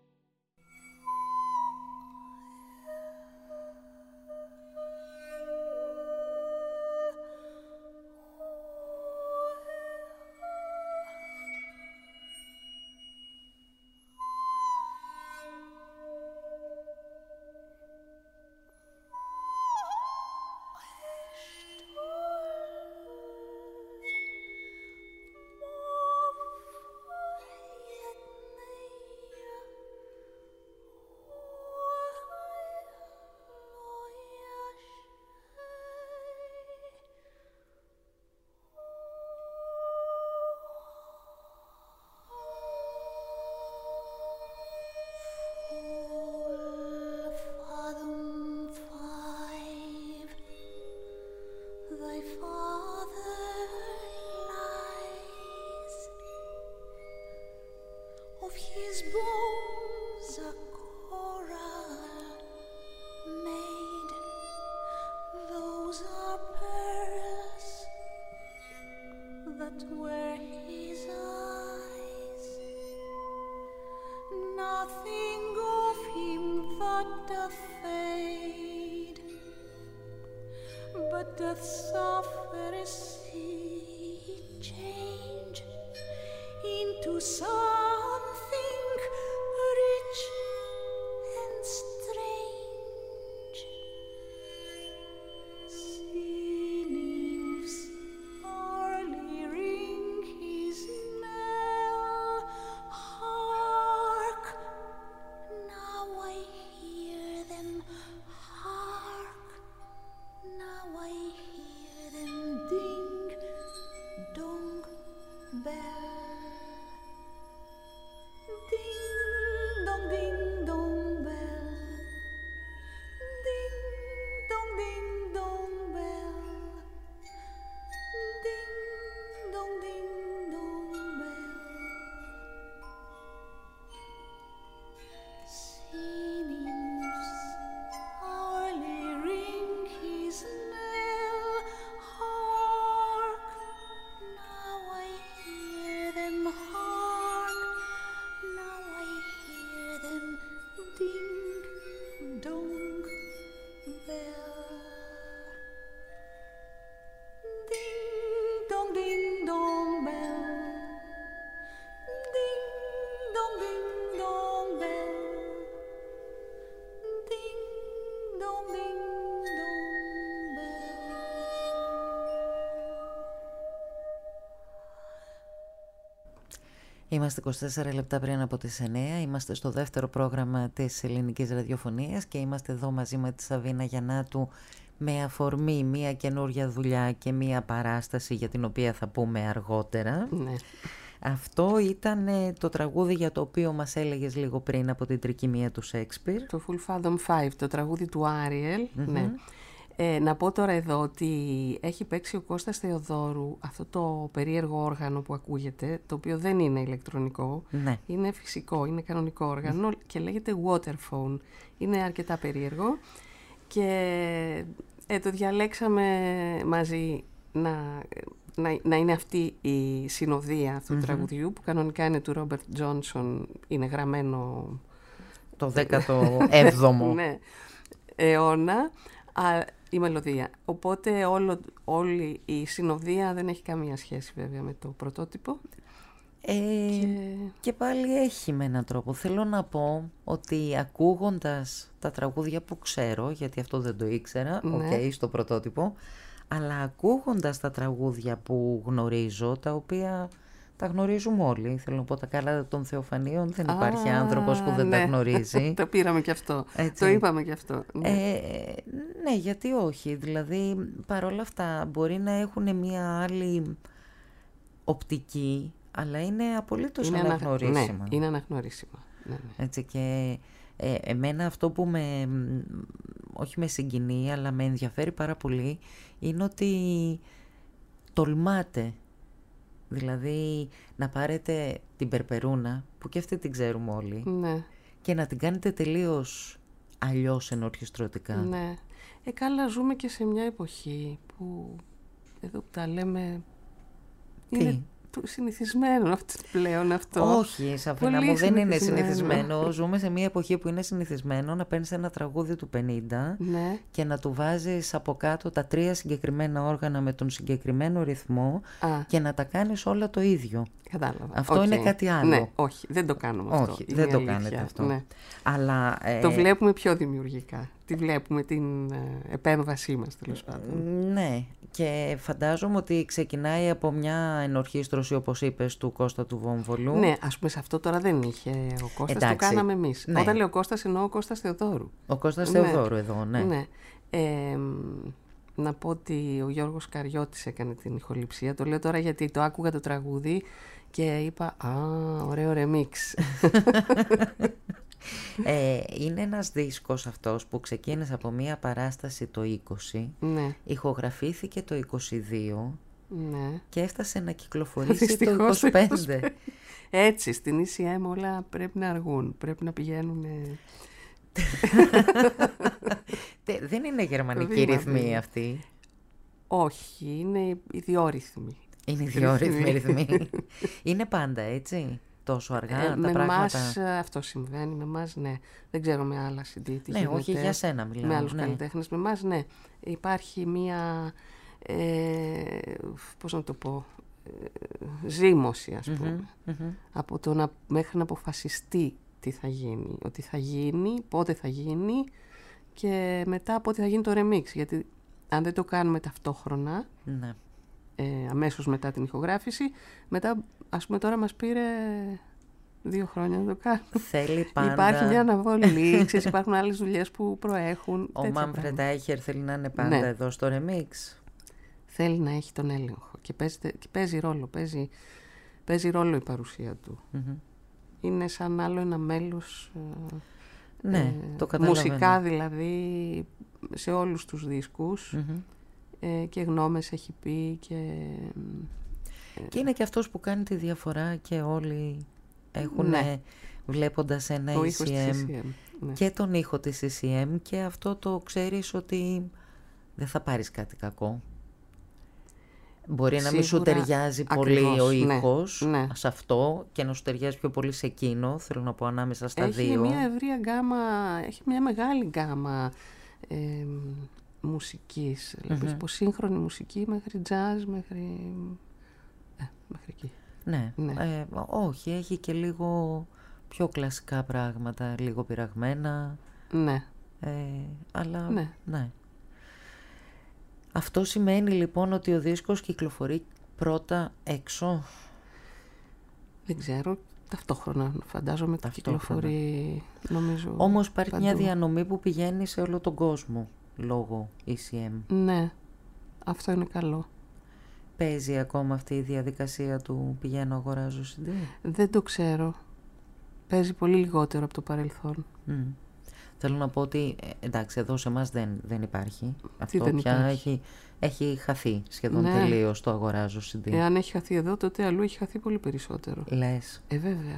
Speaker 5: What were his eyes? Nothing of him that doth fade, but doth suffer a sea change into something rich and strange. Sea nymphs are leering his knell. Hark! Now I hear them. Hark! Now I hear them ding dong bell. Ding dong ding dong bell. Ding dong ding dong bell. Ding dong ding dong bell. Sea nymphs are leering his knell. Hark! Now I hear them. Hark! Now I hear them. Ding dong bell. Ding dong ding dong bell. Ding dong ding dong bell. Ding dong ding dong bell.
Speaker 2: Είμαστε είκοσι τέσσερα λεπτά πριν από τις εννέα, είμαστε στο δεύτερο πρόγραμμα της ελληνικής ραδιοφωνίας και είμαστε εδώ μαζί με τη Σαβίνα Γιαννάτου με αφορμή μία καινούρια δουλειά και μία παράσταση για την οποία θα πούμε αργότερα.
Speaker 3: Ναι.
Speaker 2: Αυτό ήταν ε, το τραγούδι για το οποίο μας έλεγες λίγο πριν από την τρικυμία του Σέξπιρ.
Speaker 3: Το Full Fathom Five, το τραγούδι του Άριελ. Mm-hmm. Ναι. Ε, να πω τώρα εδώ ότι έχει παίξει ο Κώστας Θεοδόρου αυτό το περίεργο όργανο που ακούγεται, το οποίο δεν είναι ηλεκτρονικό,
Speaker 2: Ναι.
Speaker 3: είναι φυσικό, είναι κανονικό όργανο και λέγεται Waterphone. Είναι αρκετά περίεργο και ε, το διαλέξαμε μαζί να, να, να είναι αυτή η συνοδεία αυτού του
Speaker 2: Mm-hmm.
Speaker 3: τραγουδιού, που κανονικά είναι του Ρόμπερτ Τζόνσον, είναι γραμμένο
Speaker 2: Το δέκατο έβδομο.
Speaker 3: ναι, αιώνα. Α, η μελωδία. Οπότε όλο, όλη η συνοδεία δεν έχει καμία σχέση βέβαια με το πρωτότυπο.
Speaker 2: Ε,
Speaker 3: Και...
Speaker 2: και πάλι έχει με έναν τρόπο. Θέλω να πω ότι ακούγοντας τα τραγούδια που ξέρω, γιατί αυτό δεν το ήξερα, οκ,
Speaker 3: Ναι.
Speaker 2: okay, στο πρωτότυπο, αλλά ακούγοντας τα τραγούδια που γνωρίζω, τα οποία τα γνωρίζουμε όλοι, θέλω να πω τα καλά των Θεοφανίων, δεν υπάρχει
Speaker 3: Α,
Speaker 2: άνθρωπος που δεν
Speaker 3: ναι.
Speaker 2: τα γνωρίζει.
Speaker 3: Το πήραμε και αυτό.
Speaker 2: Έτσι.
Speaker 3: Το είπαμε και αυτό. Ναι.
Speaker 2: Ε, ναι, γιατί όχι. Δηλαδή, παρόλα αυτά, μπορεί να έχουν μια άλλη οπτική, αλλά είναι απολύτως
Speaker 3: είναι ανα-
Speaker 2: αναγνωρίσιμα.
Speaker 3: Ναι, είναι αναγνωρίσιμα. Ναι, ναι.
Speaker 2: Έτσι, και ε, εμένα αυτό που με, όχι με συγκινεί, αλλά με ενδιαφέρει πάρα πολύ, είναι ότι τολμάτε. Δηλαδή, να πάρετε την Περπερούνα, που και αυτή την ξέρουμε όλοι,
Speaker 3: Ναι,
Speaker 2: και να την κάνετε τελείως αλλιώς ενορχιστρωτικά.
Speaker 3: ναι. Ε, καλά, ζούμε και σε μια εποχή που εδώ που τα λέμε
Speaker 2: Τι?
Speaker 3: είναι το συνηθισμένο αυτό, πλέον αυτό.
Speaker 2: Όχι, Σαφίνα
Speaker 3: Πολύ
Speaker 2: μου, δεν είναι
Speaker 3: συνηθισμένο.
Speaker 2: συνηθισμένο. Ζούμε σε μια εποχή που είναι συνηθισμένο να παίρνεις ένα τραγούδι του πενήντα
Speaker 3: Ναι.
Speaker 2: και να του βάζεις από κάτω τα τρία συγκεκριμένα όργανα με τον συγκεκριμένο ρυθμό
Speaker 3: Α,
Speaker 2: και να τα κάνεις όλα το ίδιο.
Speaker 3: κατάλαβα.
Speaker 2: Αυτό
Speaker 3: Οκ.
Speaker 2: είναι κάτι άλλο.
Speaker 3: Ναι, όχι, δεν το κάνουμε αυτό.
Speaker 2: Όχι,
Speaker 3: είναι
Speaker 2: δεν
Speaker 3: η
Speaker 2: το
Speaker 3: αλήθεια.
Speaker 2: κάνετε αυτό.
Speaker 3: Ναι.
Speaker 2: Αλλά, ε,
Speaker 3: Το βλέπουμε πιο δημιουργικά. Τη βλέπουμε την ε, επέμβασή μας, τέλος πάντων.
Speaker 2: ναι, και φαντάζομαι ότι ξεκινάει από μια ενορχήστρωση, όπως είπες, του Κώστα του Βόμβολου.
Speaker 3: Ναι, ας πούμε, σε αυτό τώρα δεν είχε ο Κώστας,
Speaker 2: Εντάξει,
Speaker 3: το κάναμε εμείς.
Speaker 2: ναι.
Speaker 3: Όταν λέω Κώστας, εννοώ Κώστας Θεοδόρου.
Speaker 2: Ο Κώστας
Speaker 3: Ναι.
Speaker 2: Θεοδόρου εδώ, ναι.
Speaker 3: Ναι. Ε, να πω ότι ο Γιώργος Καριώτης έκανε την ηχοληψία. Το λέω τώρα γιατί το άκουγα το τραγούδι και είπα «Α, ωραίο ρεμίξ».
Speaker 2: Ε, είναι ένας δίσκος αυτός που ξεκίνησε από μια παράσταση το είκοσι,
Speaker 3: Ναι,
Speaker 2: ηχογραφήθηκε το είκοσι δύο
Speaker 3: ναι.
Speaker 2: και έφτασε να κυκλοφορήσει το
Speaker 3: Δυστυχώς
Speaker 2: είκοσι πέντε.
Speaker 3: Έτσι, στην ι σι εμ όλα πρέπει να αργούν. Πρέπει να πηγαίνουν... ε,
Speaker 2: Τε- Δεν είναι γερμανική
Speaker 3: Βήμα,
Speaker 2: ρυθμή
Speaker 3: βήμα.
Speaker 2: αυτή.
Speaker 3: Όχι, είναι ιδιόρυθμοι.
Speaker 2: Είναι ιδιόρυθμοι ρυθμοί. Είναι πάντα έτσι, τόσο αργά
Speaker 3: Ε,
Speaker 2: τα
Speaker 3: με
Speaker 2: πράγματα.
Speaker 3: εμάς ε, αυτό συμβαίνει, με εμάς ναι. Δεν ξέρω με άλλα σι ντι τι
Speaker 2: Ναι,
Speaker 3: γίνεται,
Speaker 2: όχι για σένα μιλάω.
Speaker 3: με άλλους
Speaker 2: ναι.
Speaker 3: καλλιτέχνες. Με εμάς ναι. Υπάρχει μία, ε, πώς να το πω, ε, ζήμωση ας πούμε.
Speaker 2: Μμμ, μμμ.
Speaker 3: Από το να, μέχρι να αποφασιστεί τι θα γίνει. Ότι θα γίνει, πότε θα γίνει και μετά πότε θα γίνει το remix. Γιατί αν δεν το κάνουμε ταυτόχρονα,
Speaker 2: Ναι.
Speaker 3: ε, αμέσως μετά την ηχογράφηση, μετά ας πούμε τώρα μας πήρε δύο χρόνια να το κάνουμε.
Speaker 2: Θέλει πάντα...
Speaker 3: Υπάρχει μια αναβολή, ξέρεις, υπάρχουν άλλες δουλειές που προέχουν.
Speaker 2: Ο
Speaker 3: τέτοια
Speaker 2: Μάνφρεντ
Speaker 3: πράγματα.
Speaker 2: Άιχερ θέλει να είναι πάντα
Speaker 3: Ναι.
Speaker 2: εδώ στο remix.
Speaker 3: Θέλει να έχει τον έλεγχο και παίζει, και παίζει ρόλο, παίζει, παίζει ρόλο η παρουσία του.
Speaker 2: Μμμ.
Speaker 3: Είναι σαν άλλο ένα μέλος, ε,
Speaker 2: Ναι,
Speaker 3: ε,
Speaker 2: το καταλαβαίνω.
Speaker 3: μουσικά δηλαδή, σε όλους τους δίσκους
Speaker 2: Μμμ.
Speaker 3: ε, και γνώμες έχει πει και...
Speaker 2: Και είναι και αυτός που κάνει τη διαφορά και όλοι έχουν
Speaker 3: Ναι.
Speaker 2: βλέποντας ένα
Speaker 3: ο
Speaker 2: ι
Speaker 3: ήχος
Speaker 2: σι
Speaker 3: της
Speaker 2: εμ
Speaker 3: ι σι εμ. Ναι.
Speaker 2: και τον ήχο της ι σι εμ και αυτό το ξέρεις ότι δεν θα πάρεις κάτι κακό. Μπορεί να μην σου
Speaker 3: Σίγουρα,
Speaker 2: ταιριάζει πολύ
Speaker 3: ακριβώς,
Speaker 2: ο
Speaker 3: ναι,
Speaker 2: ήχος
Speaker 3: ναι.
Speaker 2: σε αυτό και να σου ταιριάζει πιο πολύ σε εκείνο, θέλω να πω ανάμεσα στα
Speaker 3: Έχει
Speaker 2: δύο.
Speaker 3: μια ευρία γκάμα, έχει μια μεγάλη γκάμα ε, μουσικής, δηλαδή από σύγχρονη μουσική μέχρι jazz, μέχρι... Ε, μέχρι εκεί.
Speaker 2: Ναι,
Speaker 3: Ναι.
Speaker 2: Ε, όχι, έχει και λίγο πιο κλασικά πράγματα, λίγο πειραγμένα,
Speaker 3: Ναι,
Speaker 2: ε, αλλά
Speaker 3: Ναι.
Speaker 2: ναι. Αυτό σημαίνει λοιπόν ότι ο δίσκος κυκλοφορεί πρώτα έξω.
Speaker 3: δεν ξέρω, ταυτόχρονα φαντάζομαι τα
Speaker 2: Ταυτόχρονα.
Speaker 3: κυκλοφορεί, νομίζω.
Speaker 2: Όμως υπάρχει μια
Speaker 3: παντού.
Speaker 2: διανομή που πηγαίνει σε όλο τον κόσμο λόγω ι σι εμ.
Speaker 3: Ναι, αυτό είναι καλό.
Speaker 2: Παίζει ακόμα αυτή η διαδικασία του πηγαίνω αγοράζω σι ντι.
Speaker 3: Δεν το ξέρω. Παίζει πολύ λιγότερο από το παρελθόν.
Speaker 2: Μμ. Θέλω να πω ότι ε, εντάξει, εδώ σε εμάς δεν, δεν υπάρχει. Αυτό
Speaker 3: δεν
Speaker 2: πια
Speaker 3: υπάρχει?
Speaker 2: έχει, έχει χαθεί σχεδόν
Speaker 3: Ναι.
Speaker 2: τελείως το αγοράζω σι ντι.
Speaker 3: Εάν έχει χαθεί εδώ, τότε αλλού έχει χαθεί πολύ περισσότερο.
Speaker 2: Λες.
Speaker 3: Ε, βέβαια.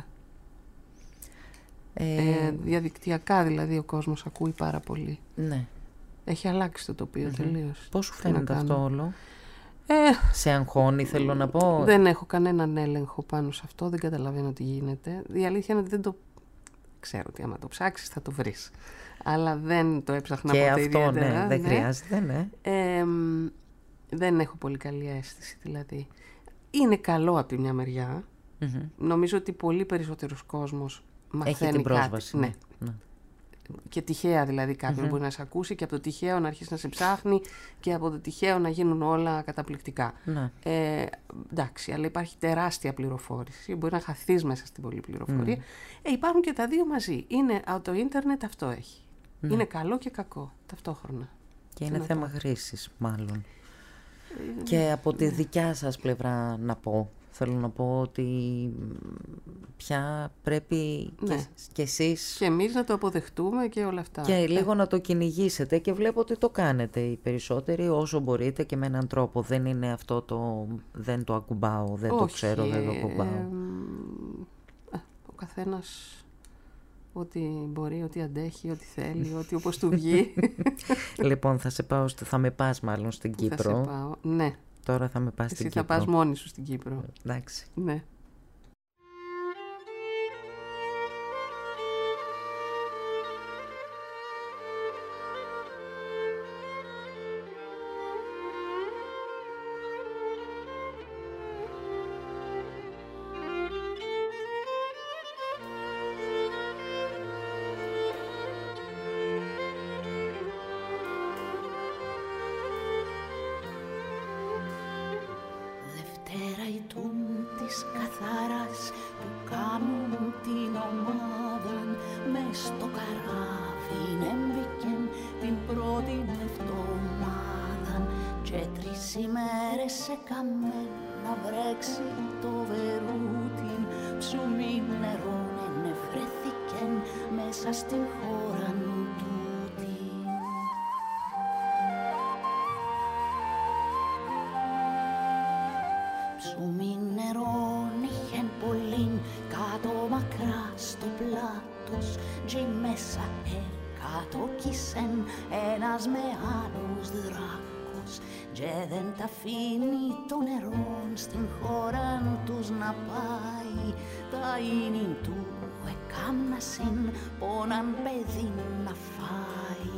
Speaker 2: Ε,
Speaker 3: Ε, διαδικτυακά δηλαδή ο κόσμος ακούει πάρα πολύ.
Speaker 2: ναι.
Speaker 3: Έχει αλλάξει το τοπίο τελείως.
Speaker 2: Πώς σου
Speaker 3: Τι να
Speaker 2: φαίνεται αυτό
Speaker 3: κάνω.
Speaker 2: όλο?
Speaker 3: Ε,
Speaker 2: Σε αγχώνει, θέλω να πω.
Speaker 3: δεν έχω κανέναν έλεγχο πάνω σε αυτό, δεν καταλαβαίνω τι γίνεται. Η αλήθεια είναι ότι δεν το ξέρω ότι άμα το ψάξεις θα το βρεις. Αλλά δεν το έψαχνα
Speaker 2: Και
Speaker 3: ποτέ
Speaker 2: αυτό,
Speaker 3: ιδιαίτερα.
Speaker 2: ναι, δεν χρειάζεται, ναι.
Speaker 3: Ε, μ, δεν έχω πολύ καλή αίσθηση δηλαδή. Είναι καλό από τη μια μεριά.
Speaker 2: Μμμ.
Speaker 3: Νομίζω ότι πολύ περισσότερος κόσμος μαθαίνει
Speaker 2: Έχει την πρόσβαση.
Speaker 3: κάτι. Ναι.
Speaker 2: ναι.
Speaker 3: Και τυχαία δηλαδή κάποιον μπορεί να σε ακούσει και από το τυχαίο να αρχίσει να σε ψάχνει και από το τυχαίο να γίνουν όλα καταπληκτικά.
Speaker 2: Ναι.
Speaker 3: Ε, εντάξει, αλλά υπάρχει τεράστια πληροφόρηση. Μπορεί να χαθείς μέσα στην πολλή πληροφορία. Ε, υπάρχουν και τα δύο μαζί. Είναι, α, το ίντερνετ αυτό έχει. Είναι καλό και κακό ταυτόχρονα.
Speaker 2: Και
Speaker 3: Τι
Speaker 2: είναι
Speaker 3: να
Speaker 2: θέμα
Speaker 3: πω.
Speaker 2: χρήσης μάλλον. Και από τη δικιά σας πλευρά να πω, θέλω να πω ότι μ, πια πρέπει
Speaker 3: Ναι.
Speaker 2: και, και εσείς
Speaker 3: Και εμείς να το αποδεχτούμε και όλα αυτά.
Speaker 2: και λίγο να το κυνηγήσετε και βλέπω ότι το κάνετε οι περισσότεροι όσο μπορείτε και με έναν τρόπο. Δεν είναι αυτό το δεν το ακουμπάω, δεν το
Speaker 3: Όχι,
Speaker 2: ξέρω, δεν το ακουμπάω.
Speaker 3: ε, μ, ε, ο καθένας ό,τι μπορεί, ό,τι αντέχει, ό,τι θέλει, ό,τι όπως του βγει.
Speaker 2: Λοιπόν, θα, σε πάω, στο- θα με πας μάλλον στην
Speaker 3: Θα σε
Speaker 2: Κύπρο.
Speaker 3: πάω. Ναι,
Speaker 2: Τώρα θα με πας
Speaker 3: εσύ
Speaker 2: στην
Speaker 3: θα
Speaker 2: Κύπρο.
Speaker 3: πας μόνη σου στην Κύπρο.
Speaker 2: Εντάξει.
Speaker 3: Ναι.
Speaker 5: Δευτέρα η τούμ της καθαράς που κάνουν την ομάδα μες στο καράβι νέμβηκεν την πρώτη εβδομάδα και τρεις ημέρες έκαμε να βρέξει το βερούτιν ψωμί νερό βρέθηκεν μέσα στην χώρα μου τούτη. Ψωμί νερό είχεν πολλήν κάτω μακρά στο πλάτος και μέσα εκατόκισεν ένας με άλλους δράκους.
Speaker 6: ήλιος και δεν τα αφήνει το νερό στην χώρα τους να πάει. Τα ίνι του εκάμνασιν πόναν παιδί να φάει.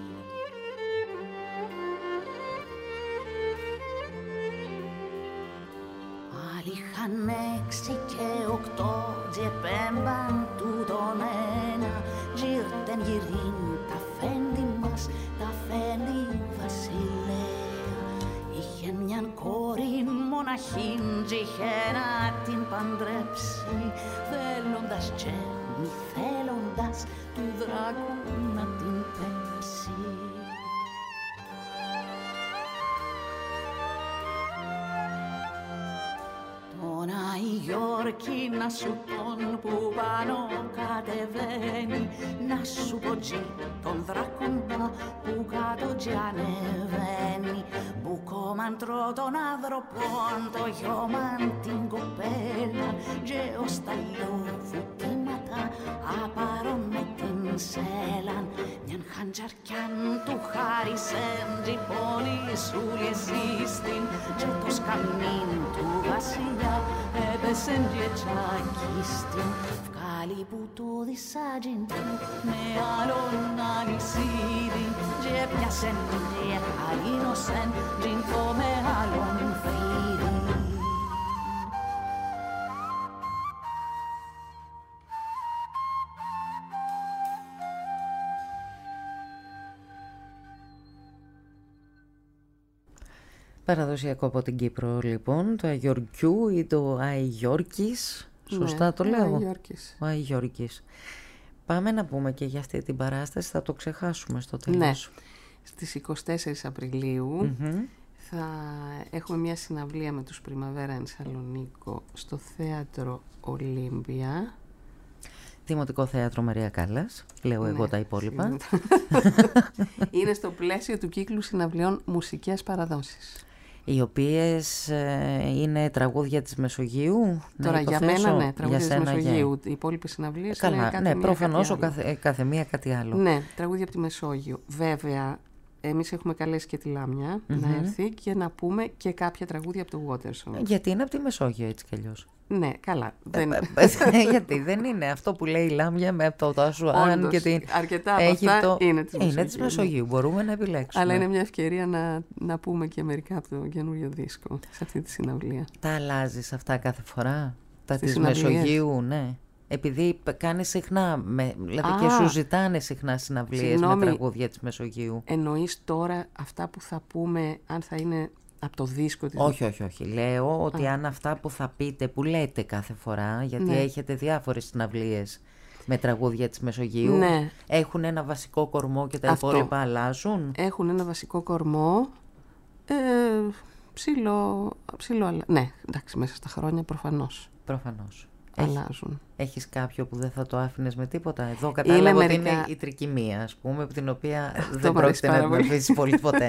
Speaker 6: Άλλοι είχαν έξι και οκτώ και πέμπαν του τον ένα. Γύρτεν γυρίν τα φέντη μας, τα φέντη βασιλέα. Είχε μιαν κόρη μοναχήν και είχε να την παντρέψει, θέλοντας και μη θέλοντας του δράκου να την πέμψει. Γιόρκη να σου τον που πάνω κατεβαίνει, να σου πω τζι τον δράκοντα που κάτω τζι ανεβαίνει. Που κόμαν τρώ τον άνθρωπον, το γιόμαν την κοπέλα και ως τα λιόφουτήματα απαρών με την σέλαν. Μιαν χαντζαρκιάν του χάρισεν τζι πόλη σου λιεσίστην και το σκαμνίν του βασιλιά έπεσεν και τσακίστην. Βγάλει που το δισάγιν του με άλλον αλυσίδιν και πιάσεν και χαλίνωσεν τζιν το με άλλον φίδιν.
Speaker 2: Παραδοσιακό από την Κύπρο λοιπόν, το Αγιορκιού ή το Αϊγιόρκης, σωστά ναι, το λέω.
Speaker 3: Ο Αϊγιόρκης.
Speaker 2: Ο Αϊγιόρκης. Πάμε να πούμε και για αυτή την παράσταση, θα το ξεχάσουμε στο τέλος.
Speaker 3: Ναι, στις εικοστή τέταρτη Απριλίου mm-hmm. θα έχουμε μια συναυλία με τους Πριμαβέρα εν Σαλονίκο στο Θέατρο Ολύμπια.
Speaker 2: Δημοτικό Θέατρο Μαρία Κάλλας, λέω ναι, εγώ τα υπόλοιπα.
Speaker 3: Είναι στο πλαίσιο του κύκλου συναυλιών Μουσικές Παραδόσεις.
Speaker 2: Οι οποίες ε, είναι τραγούδια της Μεσογείου.
Speaker 3: Τώρα για μένα ναι, τραγούδια
Speaker 2: της
Speaker 3: Μεσογείου.
Speaker 2: Για...
Speaker 3: Οι υπόλοιπες συναυλίες
Speaker 2: Καλά,
Speaker 3: είναι κάθε
Speaker 2: ναι,
Speaker 3: μία
Speaker 2: προφανώς
Speaker 3: κάτι
Speaker 2: κάθε, κάθε μία κάτι άλλο.
Speaker 3: Ναι, τραγούδια από τη Μεσόγειο. Βέβαια, εμείς έχουμε καλέσει και τη Λάμια mm-hmm. να έρθει και να πούμε και κάποια τραγούδια από το Waterson.
Speaker 2: Γιατί είναι από τη Μεσόγειο έτσι κι αλλιώς.
Speaker 3: Ναι, καλά. Δεν...
Speaker 2: Γιατί δεν είναι αυτό που λέει η Λάμια με το Ασουάν και την
Speaker 3: αρκετά από αυτά είναι της Μεσογείου.
Speaker 2: Είναι της Μεσογείου, μπορούμε να επιλέξουμε.
Speaker 3: Αλλά είναι μια ευκαιρία να, να πούμε και μερικά από το καινούριο δίσκο σε αυτή τη συναυλία.
Speaker 2: Τα αλλάζεις αυτά κάθε φορά, τα της Μεσογείου, ναι. Επειδή κάνει συχνά, με, δηλαδή Α, και σου ζητάνε συχνά συναυλίες συγγνώμη, με τραγούδια της Μεσογείου.
Speaker 3: Εννοείς τώρα αυτά που θα πούμε, αν θα είναι από το δίσκο της...
Speaker 2: Όχι, όχι, όχι. Λέω ότι Α. αν αυτά που θα πείτε, που λέτε κάθε φορά, γιατί ναι. έχετε διάφορες συναυλίες με τραγούδια της Μεσογείου,
Speaker 3: ναι.
Speaker 2: έχουν ένα βασικό κορμό και τα Αυτό. υπόλοιπα αλλάζουν.
Speaker 3: Έχουν ένα βασικό κορμό, ε, ψηλό, ψηλό, ναι, εντάξει, μέσα στα χρόνια προφανώς.
Speaker 2: Προφανώς.
Speaker 3: Αλλάζουν.
Speaker 2: Έχεις κάποιο που δεν θα το άφηνες με τίποτα? Εδώ κατάλαβα ότι είναι η τρικυμία, ας πούμε, από την οποία δεν πρόκειται να την αφήσεις πολύ ποτέ.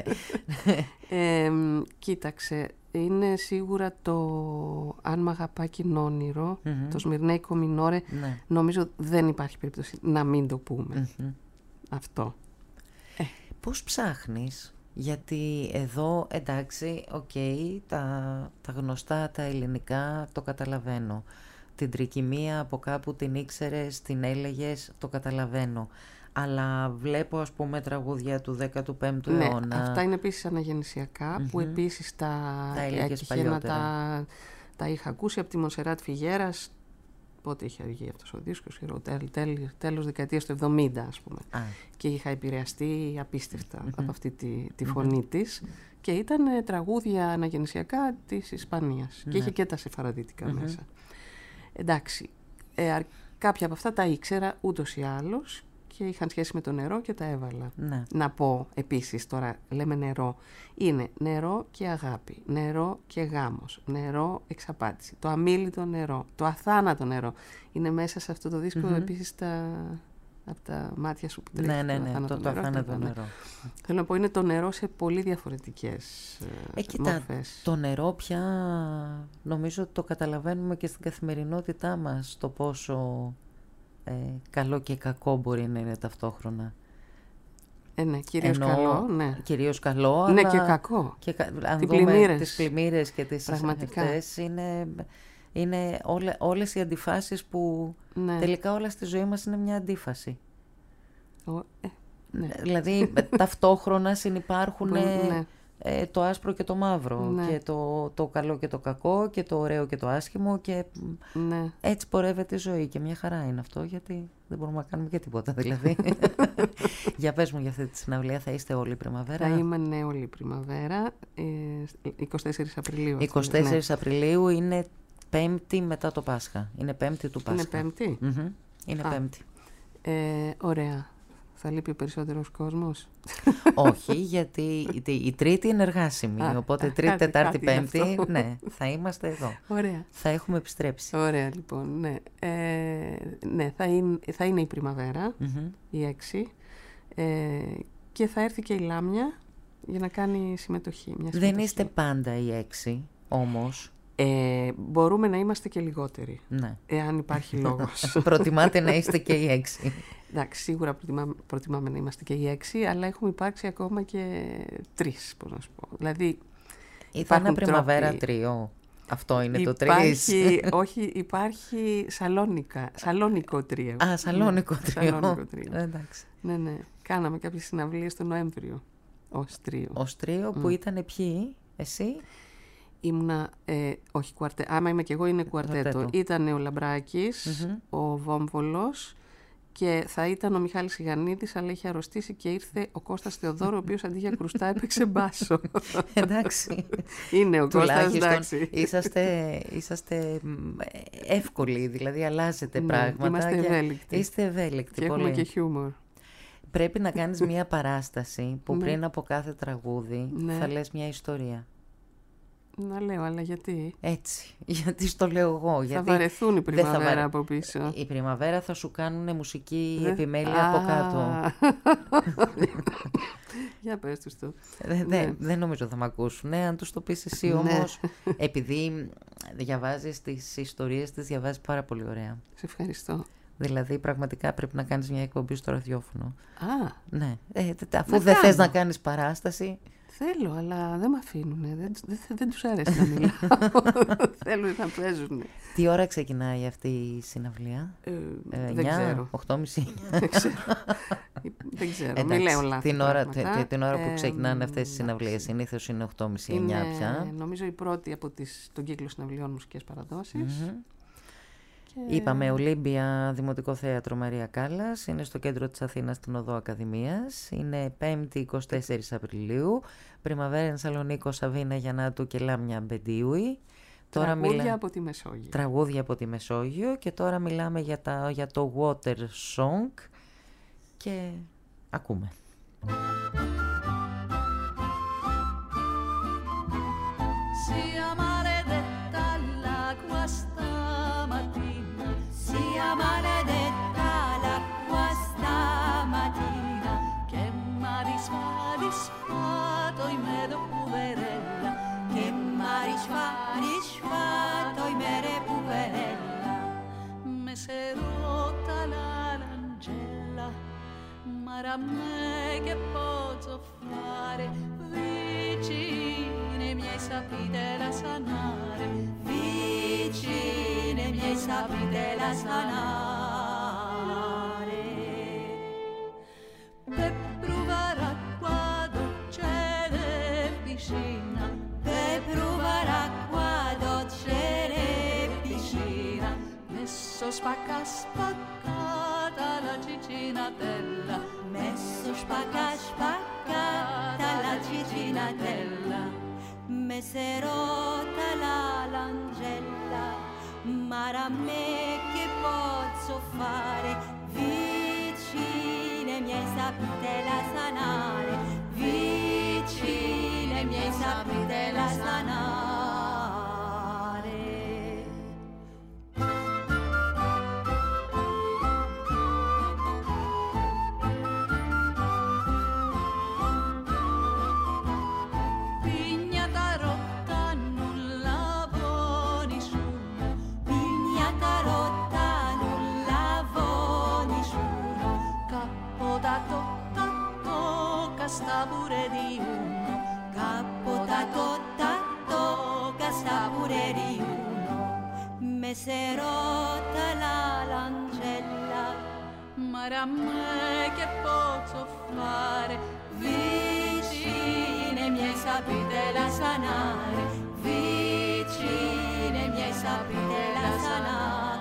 Speaker 3: ε, κοίταξε, είναι σίγουρα το «Αν μ' αγαπά όνειρο», mm-hmm. το Σμυρνέικο Μινόρε, ναι. νομίζω δεν υπάρχει περίπτωση να μην το πούμε. Mm-hmm. Αυτό.
Speaker 2: Ε. Πώς ψάχνεις? Γιατί εδώ, εντάξει, οκ, okay, τα, τα γνωστά, τα ελληνικά, το καταλαβαίνω. Την τρικυμία από κάπου την ήξερες, την έλεγες, το καταλαβαίνω. Αλλά βλέπω, ας πούμε, τραγούδια του δέκατου πέμπτου
Speaker 3: ναι,
Speaker 2: αιώνα.
Speaker 3: Αυτά είναι επίσης αναγεννησιακά, mm-hmm. που επίσης τα,
Speaker 2: τα έλεγες παλιότερα.
Speaker 3: Τα, τα είχα ακούσει από τη Μονσεράτ Φιγέρας. Πότε είχε αργεί αυτός ο δίσκος, τέλ, τέλ, τέλος δεκαετίας του εβδομήντα, ας πούμε. Α. Και είχα επηρεαστεί απίστευτα mm-hmm. από αυτή τη, τη φωνή mm-hmm. της. Και ήταν ε, τραγούδια αναγεννησιακά της Ισπανίας. Mm-hmm. Και είχε και τα σεφαραδίτικα mm-hmm. μέσα. Εντάξει, ε, κάποια από αυτά τα ήξερα ούτως ή άλλως και είχαν σχέση με το νερό και τα έβαλα. Ναι. Να πω επίσης, τώρα λέμε νερό, είναι νερό και αγάπη, νερό και γάμος, νερό εξαπάτηση, το αμίλητο νερό, το αθάνατο νερό. Είναι μέσα σε αυτό το δίσκο mm-hmm. επίσης τα... από τα μάτια σου που τρέχει.
Speaker 2: Ναι, ναι, ναι, το, το, το αθάνατο νερό. νερό.
Speaker 3: Θέλω να πω, είναι το νερό σε πολύ διαφορετικές ε,
Speaker 2: ε,
Speaker 3: μορφές.
Speaker 2: Το νερό πια νομίζω ότι το καταλαβαίνουμε και στην καθημερινότητά μας, το πόσο ε, καλό και κακό μπορεί να είναι ταυτόχρονα.
Speaker 3: Ε, ναι, κυρίως
Speaker 2: Ενώ,
Speaker 3: καλό, ναι.
Speaker 2: Κυρίως καλό,
Speaker 3: Ναι,
Speaker 2: αλλά
Speaker 3: και κακό.
Speaker 2: Και, αν
Speaker 3: τις
Speaker 2: δούμε
Speaker 3: πλημμύρες.
Speaker 2: τις πλημμύρες και τις
Speaker 3: Πραγματικά.
Speaker 2: αυτές, είναι, είναι όλε, όλες οι αντιφάσεις που
Speaker 3: Ναι.
Speaker 2: τελικά όλα στη ζωή μας είναι μια αντίφαση.
Speaker 3: Ο, ε, ναι.
Speaker 2: Δηλαδή ταυτόχρονα συνυπάρχουν
Speaker 3: Που- ναι.
Speaker 2: ε, το άσπρο και το μαύρο,
Speaker 3: Ναι.
Speaker 2: και το, το καλό και το κακό, και το ωραίο και το άσχημο, και
Speaker 3: Ναι.
Speaker 2: έτσι πορεύεται η ζωή, και μια χαρά είναι αυτό, γιατί δεν μπορούμε να κάνουμε και τίποτα δηλαδή. Για πες μου για αυτή τη συναυλία, θα είστε όλη πριμαβέρα?
Speaker 3: Θα είμαι ναι, όλη πριμαβέρα, ε, εικοστή τέταρτη Απριλίου.
Speaker 2: εικοστή τέταρτη Απριλίου είναι Πέμπτη μετά το Πάσχα. Είναι Πέμπτη του
Speaker 3: Ναι.
Speaker 2: Πάσχα.
Speaker 3: Είναι Πέμπτη.
Speaker 2: Μμμ. Είναι
Speaker 3: Α.
Speaker 2: Πέμπτη.
Speaker 3: Ε, ωραία. Θα λείπει ο περισσότερος κόσμος.
Speaker 2: Όχι, γιατί η, η Τρίτη είναι εργάσιμη.
Speaker 3: Α,
Speaker 2: οπότε
Speaker 3: α,
Speaker 2: Τρίτη,
Speaker 3: κάτι-
Speaker 2: Τετάρτη,
Speaker 3: κάτι γι'
Speaker 2: Πέμπτη,
Speaker 3: αυτό.
Speaker 2: ναι, θα είμαστε εδώ.
Speaker 3: Ωραία.
Speaker 2: Θα έχουμε επιστρέψει.
Speaker 3: Ωραία, λοιπόν. Ναι, ε, ναι θα, είναι, θα είναι η πριμαβέρα,
Speaker 2: Μμμ.
Speaker 3: η έξι. Ε, και θα έρθει και η Λάμια για να κάνει συμμετοχή. Μια
Speaker 2: Δεν
Speaker 3: συμμετοχή.
Speaker 2: είστε πάντα οι έξι, όμως.
Speaker 3: Ε, μπορούμε να είμαστε και λιγότεροι,
Speaker 2: Ναι.
Speaker 3: εάν υπάρχει λόγος.
Speaker 2: Προτιμάτε να είστε και οι έξι.
Speaker 3: Εντάξει, σίγουρα προτιμάμε, προτιμάμε να είμαστε και οι έξι, αλλά έχουμε υπάρξει ακόμα και τρεις, πώς να σου πω. Δηλαδή,
Speaker 2: Ή θα
Speaker 3: υπάρχουν
Speaker 2: είναι πριμαβέρα
Speaker 3: τρόποι.
Speaker 2: τρίο. Αυτό είναι το
Speaker 3: υπάρχει,
Speaker 2: τρεις.
Speaker 3: όχι, υπάρχει σαλόνικα, σαλόνικο τρίο.
Speaker 2: Α, σαλόνικο
Speaker 3: Ναι,
Speaker 2: τρίο.
Speaker 3: σαλόνικο τρίο.
Speaker 2: Εντάξει.
Speaker 3: Ναι, ναι. Κάναμε κάποιες συναυλίες το Νοέμβριο ως τρίο.
Speaker 2: Ως τρίο που ήταν ποιοι, εσύ?
Speaker 3: Ήμουνα, ε, όχι κουαρτέτο, άμα είμαι κι εγώ είναι κουαρτέτο.
Speaker 2: Κουαρτέτο.
Speaker 3: Ήταν ο Λαμπράκης, ο Βόμβολος και θα ήταν ο Μιχάλης Ιγαννίδης, αλλά είχε αρρωστήσει και ήρθε ο Κώστας Θεοδόρου, ο οποίος αντί για κρουστά έπαιξε μπάσο.
Speaker 2: Εντάξει.
Speaker 3: Είναι ο Κώστας,
Speaker 2: Τουλάχιστον
Speaker 3: εντάξει.
Speaker 2: είσαστε, είσαστε μ, εύκολοι, δηλαδή αλλάζετε
Speaker 3: Ναι,
Speaker 2: πράγματα.
Speaker 3: είμαστε
Speaker 2: και
Speaker 3: ευέλικτοι.
Speaker 2: Είστε ευέλικτοι
Speaker 3: Και έχουμε
Speaker 2: πολύ.
Speaker 3: και χιούμορ.
Speaker 2: Πρέπει να κάνεις μια παράσταση που
Speaker 3: Ναι.
Speaker 2: πριν από κάθε τραγούδι
Speaker 3: Ναι.
Speaker 2: θα λες μια ιστορία.
Speaker 3: Να λέω, αλλά γιατί.
Speaker 2: Έτσι. Γιατί στο λέω εγώ.
Speaker 3: Θα
Speaker 2: γιατί
Speaker 3: βαρεθούν η
Speaker 2: δεν θα
Speaker 3: πριμαβέρα
Speaker 2: βαρε-
Speaker 3: από πίσω.
Speaker 2: Η πριμαβέρα θα σου κάνουν μουσική
Speaker 3: Δεν-
Speaker 2: επιμέλεια
Speaker 3: Α.
Speaker 2: από κάτω.
Speaker 3: Για πες τους το.
Speaker 2: Δεν,
Speaker 3: Ναι.
Speaker 2: δεν, δεν νομίζω θα μ' ακούσουν. Ναι, αν τους το πεις εσύ
Speaker 3: Ναι.
Speaker 2: όμως, επειδή διαβάζεις τις ιστορίες, τις διαβάζεις πάρα πολύ ωραία.
Speaker 3: Σε ευχαριστώ.
Speaker 2: Δηλαδή, πραγματικά πρέπει να κάνεις μια εκπομπή στο ραδιόφωνο.
Speaker 3: Α,
Speaker 2: Ναι, ε, τε- αφού
Speaker 3: Να
Speaker 2: δεν θες
Speaker 3: κάνω.
Speaker 2: να κάνεις παράσταση,
Speaker 3: θέλω, αλλά δεν με αφήνουν. Δεν, δεν, δεν τους αρέσει να μιλάω. Θέλουν να παίζουν.
Speaker 2: τι ώρα ξεκινάει αυτή η συναυλία?
Speaker 3: Ε,
Speaker 2: Ε,
Speaker 3: δεν ξέρω.
Speaker 2: οκτώ και μισή.
Speaker 3: Δεν ξέρω. Δεν ξέρω. Μην
Speaker 2: Εντάξει,
Speaker 3: λέω λάθη
Speaker 2: την ώρα,
Speaker 3: πράγματα.
Speaker 2: τε- την ώρα που
Speaker 3: Ε,
Speaker 2: ξεκινάνε αυτές τις
Speaker 3: εντάξει.
Speaker 2: συναυλίες, συνήθως είναι οκτώ και μισή εννιά
Speaker 3: Είναι,
Speaker 2: πια.
Speaker 3: νομίζω, η πρώτη από τις, τον κύκλο συναυλιών μουσικές παραδόσεις.
Speaker 2: Μμμ.
Speaker 3: Και-
Speaker 2: Είπαμε Ολύμπια Δημοτικό Θέατρο Μαρία Κάλλας, είναι στο κέντρο της Αθήνας στην Οδό Ακαδημίας, είναι Πέμπτη εικοστή τέταρτη Απριλίου, Πριμαβέρα Σαλονίκο Σαβίνα Γιαννάτου και Λάμια Μπεντίουι. Τώρα
Speaker 3: Τραγούδια
Speaker 2: μιλά-
Speaker 3: από τη Μεσόγειο.
Speaker 2: Τραγούδια από τη Μεσόγειο, και τώρα μιλάμε για, τα, για το Water Song και ακούμε.
Speaker 6: Sia maledetta l'acqua stamattina,
Speaker 4: Sia maledetta l'acqua stamattina,
Speaker 6: che m'ha disfa- disfatto in mezzo poverella,
Speaker 4: che m'ha risfa- risfatto in mere poverella.
Speaker 6: me s'è rotta la langella, ma a me che posso fare? Vicine miei sapitela sanare,
Speaker 4: Vicine miei sapitela sanare.
Speaker 6: per provare acqua dolce piscina,
Speaker 4: Per provare acqua dolce e piscina,
Speaker 6: messo spacca spaccata la cicinatella,
Speaker 4: messo spacca spaccata la cicinatella, me s'è rotta la langella, ma a me che posso fare? Vicine miei sapitela sanare, vicine miei sapitela sanare.
Speaker 6: pignata rotta non lavo nessuno,
Speaker 4: Pignata rotta non lavo nessuno,
Speaker 6: capo da toccato
Speaker 4: se rotta la lancella.
Speaker 6: Ma a me che posso fare?
Speaker 4: Vicine miei sapitela sanare, vicine miei sapitela sanare.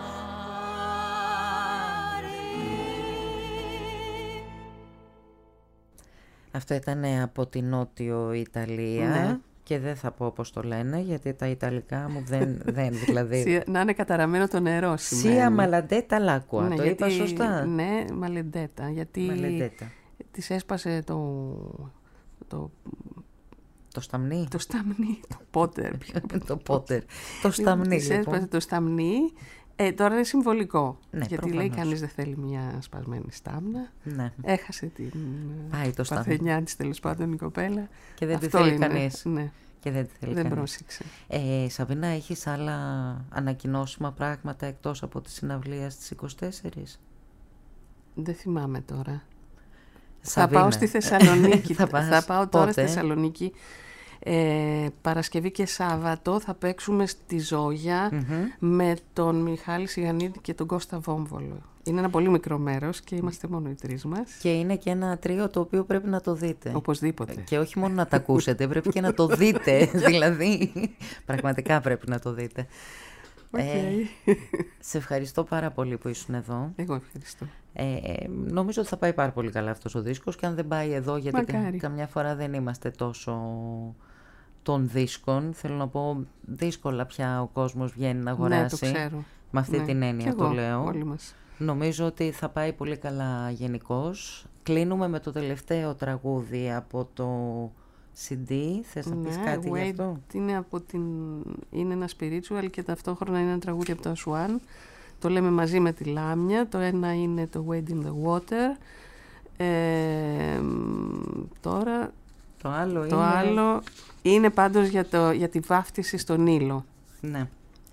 Speaker 2: Αυτό ήταν από την Νότιο Ιταλία.
Speaker 3: Ναι.
Speaker 2: Και δεν θα πω πώς το λένε, γιατί τα Ιταλικά μου δεν, δεν δηλαδή...
Speaker 3: Να είναι καταραμένο το νερό σημαίνει.
Speaker 2: Σία μαλαντέτα λάκουα,
Speaker 3: Ναι,
Speaker 2: το
Speaker 3: γιατί,
Speaker 2: είπα σωστά.
Speaker 3: Ναι, μαλεντέτα, γιατί
Speaker 2: Μαλεντέτα.
Speaker 3: της έσπασε το... το
Speaker 2: Το σταμνί.
Speaker 3: Το σταμνί, το πότερ.
Speaker 2: το πότερ. Το σταμνί,
Speaker 3: της
Speaker 2: λοιπόν.
Speaker 3: έσπασε το σταμνί. Ε, τώρα είναι συμβολικό.
Speaker 2: Ναι,
Speaker 3: γιατί
Speaker 2: προφανώς.
Speaker 3: λέει κανείς δεν θέλει μια σπασμένη στάμνα.
Speaker 2: Ναι.
Speaker 3: Έχασε την
Speaker 2: Πάει το σταμνί.
Speaker 3: παθενιά της τέλος πάντων η κοπέλα.
Speaker 2: Και δεν τη
Speaker 3: Αυτό
Speaker 2: θέλει
Speaker 3: είναι.
Speaker 2: κανείς.
Speaker 3: Ναι.
Speaker 2: Και δεν τη θέλει
Speaker 3: Δεν
Speaker 2: κανείς.
Speaker 3: πρόσεξε.
Speaker 2: Ε, Σαβίνα, έχεις άλλα ανακοινώσιμα πράγματα εκτός από τη συναυλία στις είκοσι τέσσερις?
Speaker 3: Δεν θυμάμαι τώρα.
Speaker 2: Σαβίνα.
Speaker 3: Θα πάω στη Θεσσαλονίκη.
Speaker 2: θα,
Speaker 3: θα πάω τώρα
Speaker 2: πότε?
Speaker 3: στη Θεσσαλονίκη. Ε, Παρασκευή και Σάββατο θα παίξουμε στη Ζόγια
Speaker 2: Mm-hmm.
Speaker 3: με τον Μιχάλη Σιγανίδη και τον Κώστα Βόμβολο. Είναι ένα πολύ μικρό μέρος και είμαστε μόνο οι τρεις μας.
Speaker 2: Και είναι και ένα τρίο το οποίο πρέπει να το δείτε.
Speaker 3: Οπωσδήποτε.
Speaker 2: Και όχι μόνο να τα ακούσετε, πρέπει και να το δείτε. Δηλαδή, πραγματικά πρέπει να το δείτε.
Speaker 3: Okay.
Speaker 2: Ε, σε ευχαριστώ πάρα πολύ που ήσουν εδώ.
Speaker 3: Εγώ ευχαριστώ.
Speaker 2: Ε, νομίζω ότι θα πάει πάρα πολύ καλά αυτός ο δίσκος, και αν δεν πάει εδώ, γιατί κα, καμιά φορά δεν είμαστε τόσο των δίσκων, θέλω να πω, δύσκολα πια ο κόσμος βγαίνει να αγοράσει.
Speaker 3: Ναι, το ξέρω.
Speaker 2: Με αυτή
Speaker 3: ναι.
Speaker 2: την έννοια
Speaker 3: και
Speaker 2: το
Speaker 3: εγώ,
Speaker 2: λέω.
Speaker 3: Όλοι μας.
Speaker 2: Νομίζω ότι θα πάει πολύ καλά γενικώς. Κλείνουμε με το τελευταίο τραγούδι από το σι ντι. Θες να
Speaker 3: ναι,
Speaker 2: πεις κάτι
Speaker 3: Wade,
Speaker 2: γι' αυτό?
Speaker 3: Είναι, από την... είναι ένα spiritual και ταυτόχρονα είναι ένα τραγούδι από το Ασουάν. Το λέμε μαζί με τη Λάμια. Το ένα είναι το Wade in the Water. Ε, τώρα
Speaker 2: το άλλο,
Speaker 3: το
Speaker 2: είναι...
Speaker 3: άλλο είναι πάντως για, το, για τη βάφτιση στον ήλο.
Speaker 2: Ναι.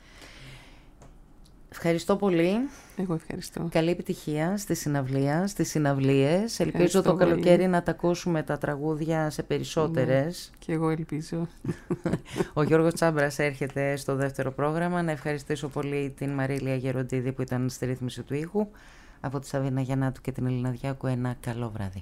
Speaker 2: Ευχαριστώ πολύ.
Speaker 3: Εγώ ευχαριστώ.
Speaker 2: Καλή επιτυχία στη συναυλία, στις συναυλίες. Ελπίζω
Speaker 3: Ευχαριστώ
Speaker 2: το καλοκαίρι
Speaker 3: πολύ.
Speaker 2: να τα ακούσουμε τα τραγούδια σε περισσότερες.
Speaker 3: Ναι, και εγώ ελπίζω.
Speaker 2: Ο Γιώργος Τσάμπρας έρχεται στο δεύτερο πρόγραμμα. Να ευχαριστήσω πολύ την Μαρίλια Γεροντίδη που ήταν στη ρύθμιση του ήχου. Από τη Σαβίνα Γιαννάτου και την Ελίνα Διάκου, ένα καλό βράδυ.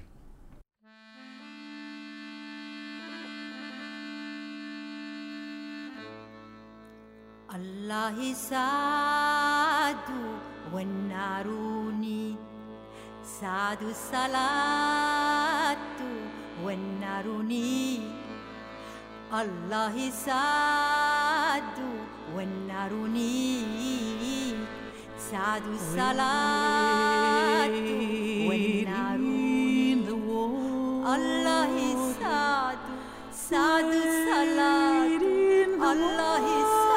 Speaker 4: Allahi sadu wennaruni sadu salatu wennaruni Allahi sadu wennaruni sadu salatu wennaruni Allahi sadu sadu salatu Allahi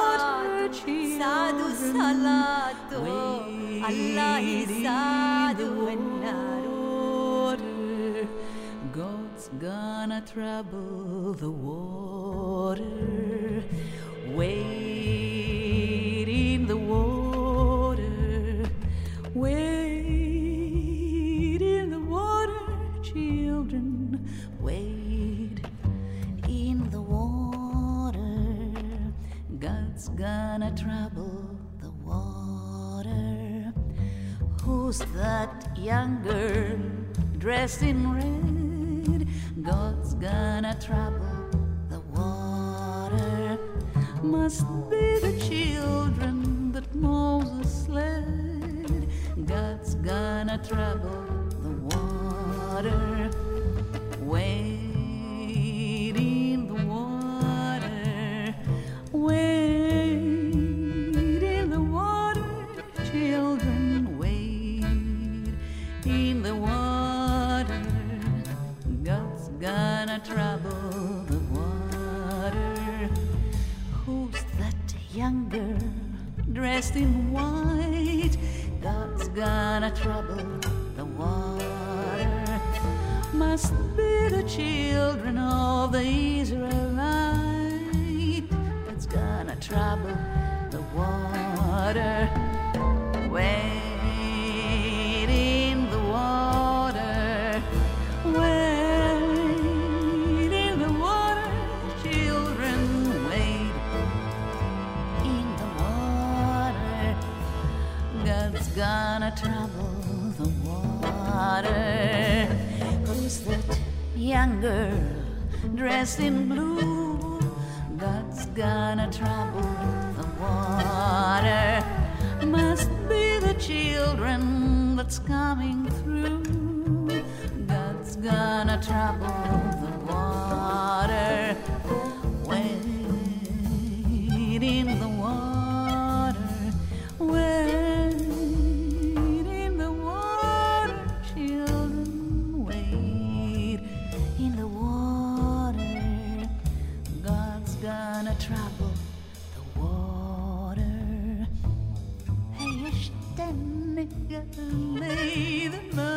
Speaker 4: sadu salatu Allahi sadu
Speaker 6: water. God's gonna trouble the water. Wade in the water. Wade in the water, children. Wade in the water. God's gonna trouble the water. Who's that young girl dressed in red? God's gonna trouble the water. Must be the children that Moses led. God's gonna trouble the water. Wade in the water. Wade in the water, children, wade in the water. God's gonna trouble the water. Who's that young girl dressed in white? God's gonna trouble the water. Must be the children of the Israelites. That's gonna trouble the water. Wade in the water. Wade in the water, children. Wade in the water. gonna trouble the water? Who's that young girl dressed in blue that's gonna trouble the water? Must be the children that's coming through that's gonna trouble the water. Wait in the water, wait in the water, children, wait in the water. God's gonna trouble the water. Hey, you stand, lay the